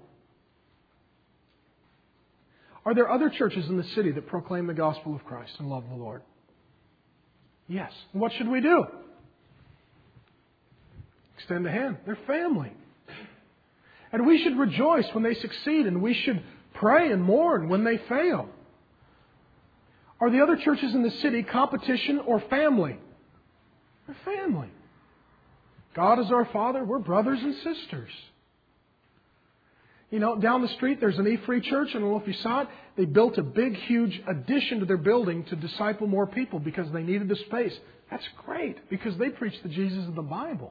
Are there other churches in the city that proclaim the gospel of Christ and love the Lord? Yes. And what should we do? Extend a hand. They're family. And we should rejoice when they succeed, and we should pray and mourn when they fail. Are the other churches in the city competition or family? They're family. God is our Father. We're brothers and sisters. Down the street there's an E-Free Church. I don't know if you saw it. They built a big, huge addition to their building to disciple more people because they needed the space. That's great because they preach the Jesus of the Bible.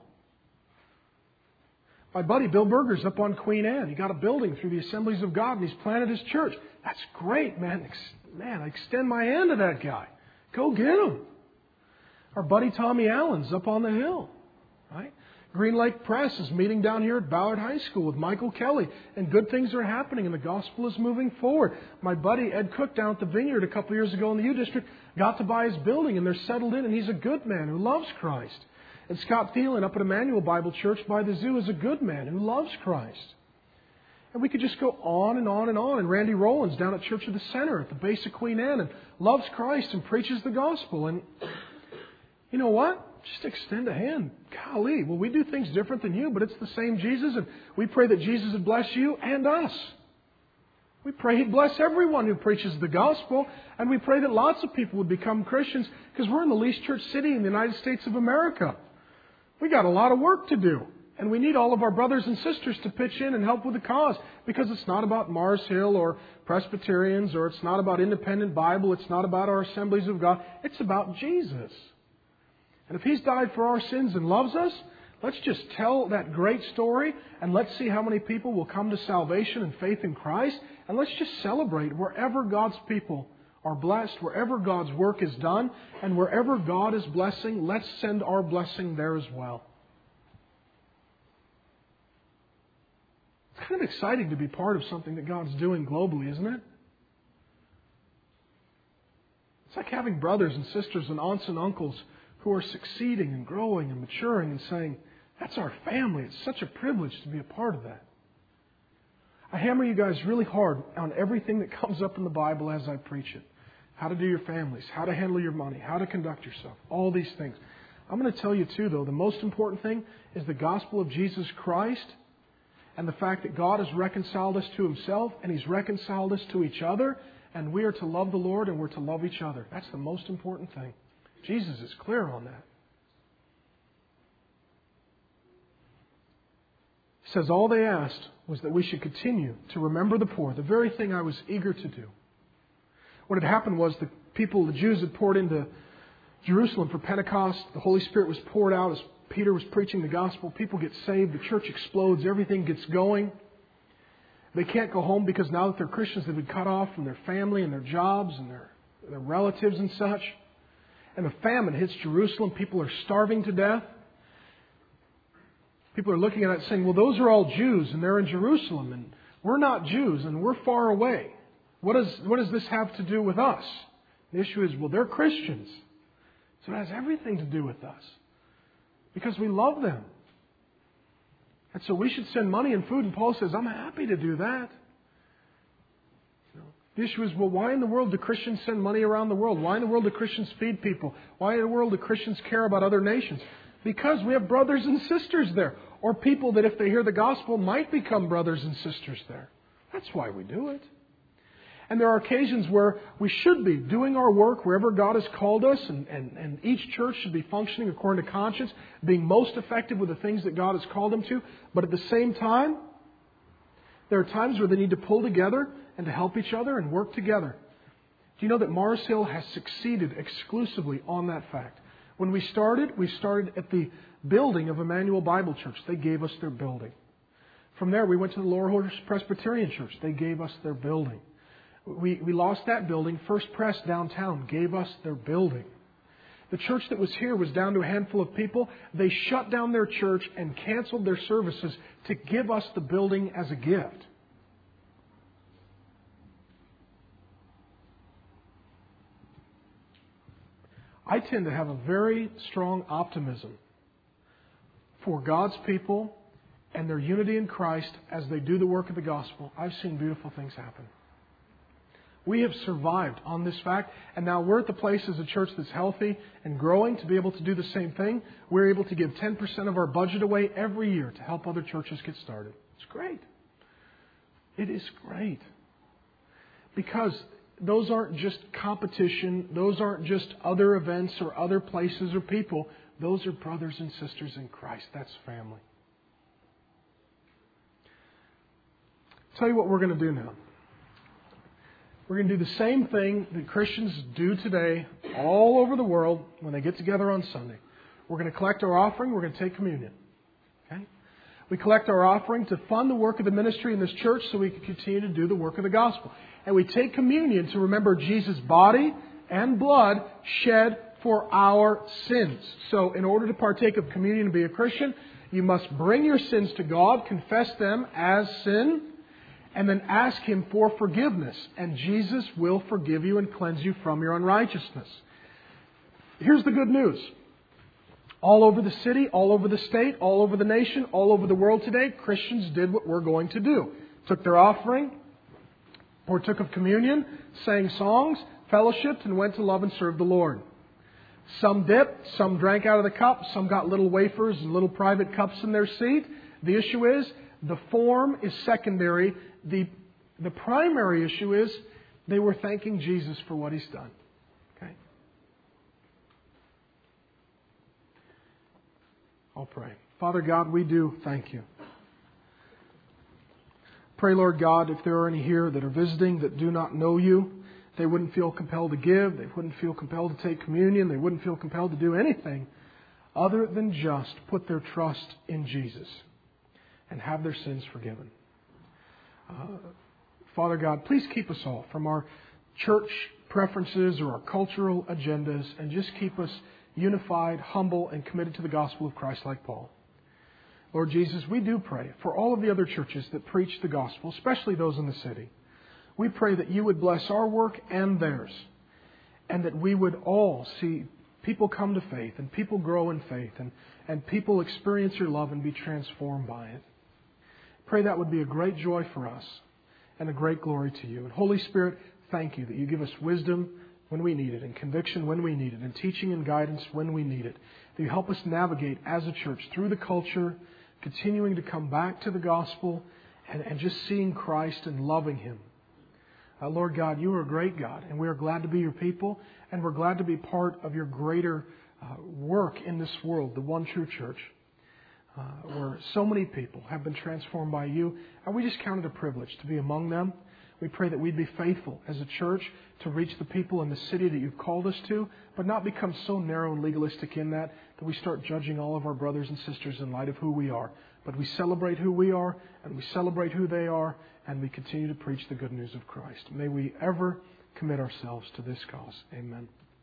My buddy Bill Berger's up on Queen Anne. He got a building through the Assemblies of God and he's planted his church. That's great, man. I extend my hand to that guy. Go get him. Our buddy Tommy Allen's up on the hill. Right? Green Lake Press is meeting down here at Ballard High School with Michael Kelly, and good things are happening, and the gospel is moving forward. My buddy Ed Cook down at the Vineyard a couple years ago in the U District got to buy his building, and they're settled in, and he's a good man who loves Christ. And Scott Thielen up at Emmanuel Bible Church by the zoo is a good man who loves Christ. And we could just go on and on and on. And Randy Rollins down at Church of the Center at the base of Queen Anne and loves Christ and preaches the gospel. And you know what? Just extend a hand. Golly, well, we do things different than you, but it's the same Jesus, and we pray that Jesus would bless you and us. We pray He'd bless everyone who preaches the gospel, and we pray that lots of people would become Christians because we're in the least church city in the United States of America. We got a lot of work to do, and we need all of our brothers and sisters to pitch in and help with the cause because it's not about Mars Hill or Presbyterians, or it's not about Independent Bible, it's not about our Assemblies of God. It's about Jesus. And if He's died for our sins and loves us, Let's just tell that great story, and let's see how many people will come to salvation and faith in Christ. And let's just celebrate wherever God's people are blessed, wherever God's work is done, and wherever God is blessing, let's send our blessing there as well. It's kind of exciting to be part of something that God's doing globally, isn't it? It's like having brothers and sisters and aunts and uncles who are succeeding and growing and maturing and saying, that's our family. It's such a privilege to be a part of that. I hammer you guys really hard on everything that comes up in the Bible as I preach it. How to do your families, how to handle your money, how to conduct yourself, all these things. I'm going to tell you too, though, the most important thing is the gospel of Jesus Christ and the fact that God has reconciled us to Himself and He's reconciled us to each other, and we are to love the Lord and we're to love each other. That's the most important thing. Jesus is clear on that. He says all they asked was that we should continue to remember the poor, the very thing I was eager to do. What had happened was the Jews had poured into Jerusalem for Pentecost. The Holy Spirit was poured out as Peter was preaching the gospel. People get saved. The church explodes. Everything gets going. They can't go home because now that they're Christians, they've been cut off from their family and their jobs and their relatives and such. And the famine hits Jerusalem. People are starving to death. People are looking at it saying, well, those are all Jews and they're in Jerusalem and we're not Jews and we're far away. What does this have to do with us? The issue is, well, they're Christians. So it has everything to do with us. Because we love them. And so we should send money and food. And Paul says, I'm happy to do that. The issue is, well, why in the world do Christians send money around the world? Why in the world do Christians feed people? Why in the world do Christians care about other nations? Because we have brothers and sisters there. Or people that if they hear the gospel might become brothers and sisters there. That's why we do it. And there are occasions where we should be doing our work wherever God has called us, and each church should be functioning according to conscience, being most effective with the things that God has called them to. But at the same time, there are times where they need to pull together and to help each other and work together. Do you know that Mars Hill has succeeded exclusively on that fact? When we started at the building of Emmanuel Bible Church. They gave us their building. From there, we went to the Lower Horse Presbyterian Church. They gave us their building. We lost that building. First Press downtown gave us their building. The church that was here was down to a handful of people. They shut down their church and canceled their services to give us the building as a gift. I tend to have a very strong optimism for God's people and their unity in Christ as they do the work of the gospel. I've seen beautiful things happen. We have survived on this fact, and now we're at the place as a church that's healthy and growing to be able to do the same thing. We're able to give 10% of our budget away every year to help other churches get started. It's great. It is great. Because those aren't just competition. Those aren't just other events or other places or people. Those are brothers and sisters in Christ. That's family. I'll tell you what we're going to do now. We're going to do the same thing that Christians do today all over the world when they get together on Sunday. We're going to collect our offering. We're going to take communion. Okay? We collect our offering to fund the work of the ministry in this church so we can continue to do the work of the gospel. And we take communion to remember Jesus' body and blood shed for our sins. So in order to partake of communion and be a Christian, you must bring your sins to God, confess them as sin, and then ask Him for forgiveness. And Jesus will forgive you and cleanse you from your unrighteousness. Here's the good news. All over the city, all over the state, all over the nation, all over the world today, Christians did what we're going to do. Took their offering, partook of communion, sang songs, fellowshiped, and went to love and serve the Lord. Some dipped, some drank out of the cup, some got little wafers and little private cups in their seat. The issue is, the form is secondary. The primary issue is they were thanking Jesus for what He's done. Okay? I'll pray. Father God, we do thank You. Pray, Lord God, if there are any here that are visiting that do not know You, they wouldn't feel compelled to give, they wouldn't feel compelled to take communion, they wouldn't feel compelled to do anything other than just put their trust in Jesus and have their sins forgiven. Father God, please keep us all from our church preferences or our cultural agendas, and just keep us unified, humble, and committed to the gospel of Christ like Paul. Lord Jesus, we do pray for all of the other churches that preach the gospel, especially those in the city. We pray that you would bless our work and theirs, and that we would all see people come to faith, and people grow in faith, and people experience your love and be transformed by it. Pray that would be a great joy for us and a great glory to you. And Holy Spirit, thank you that you give us wisdom when we need it, and conviction when we need it, and teaching and guidance when we need it. That you help us navigate as a church through the culture, continuing to come back to the gospel and just seeing Christ and loving Him. Lord God, you are a great God, and we are glad to be your people, and we're glad to be part of your greater work in this world, the one true church, where so many people have been transformed by you, and we just count it a privilege to be among them. We pray that we'd be faithful as a church to reach the people in the city that you've called us to, but not become so narrow and legalistic in that we start judging all of our brothers and sisters in light of who we are. But we celebrate who we are, and we celebrate who they are, and we continue to preach the good news of Christ. May we ever commit ourselves to this cause. Amen.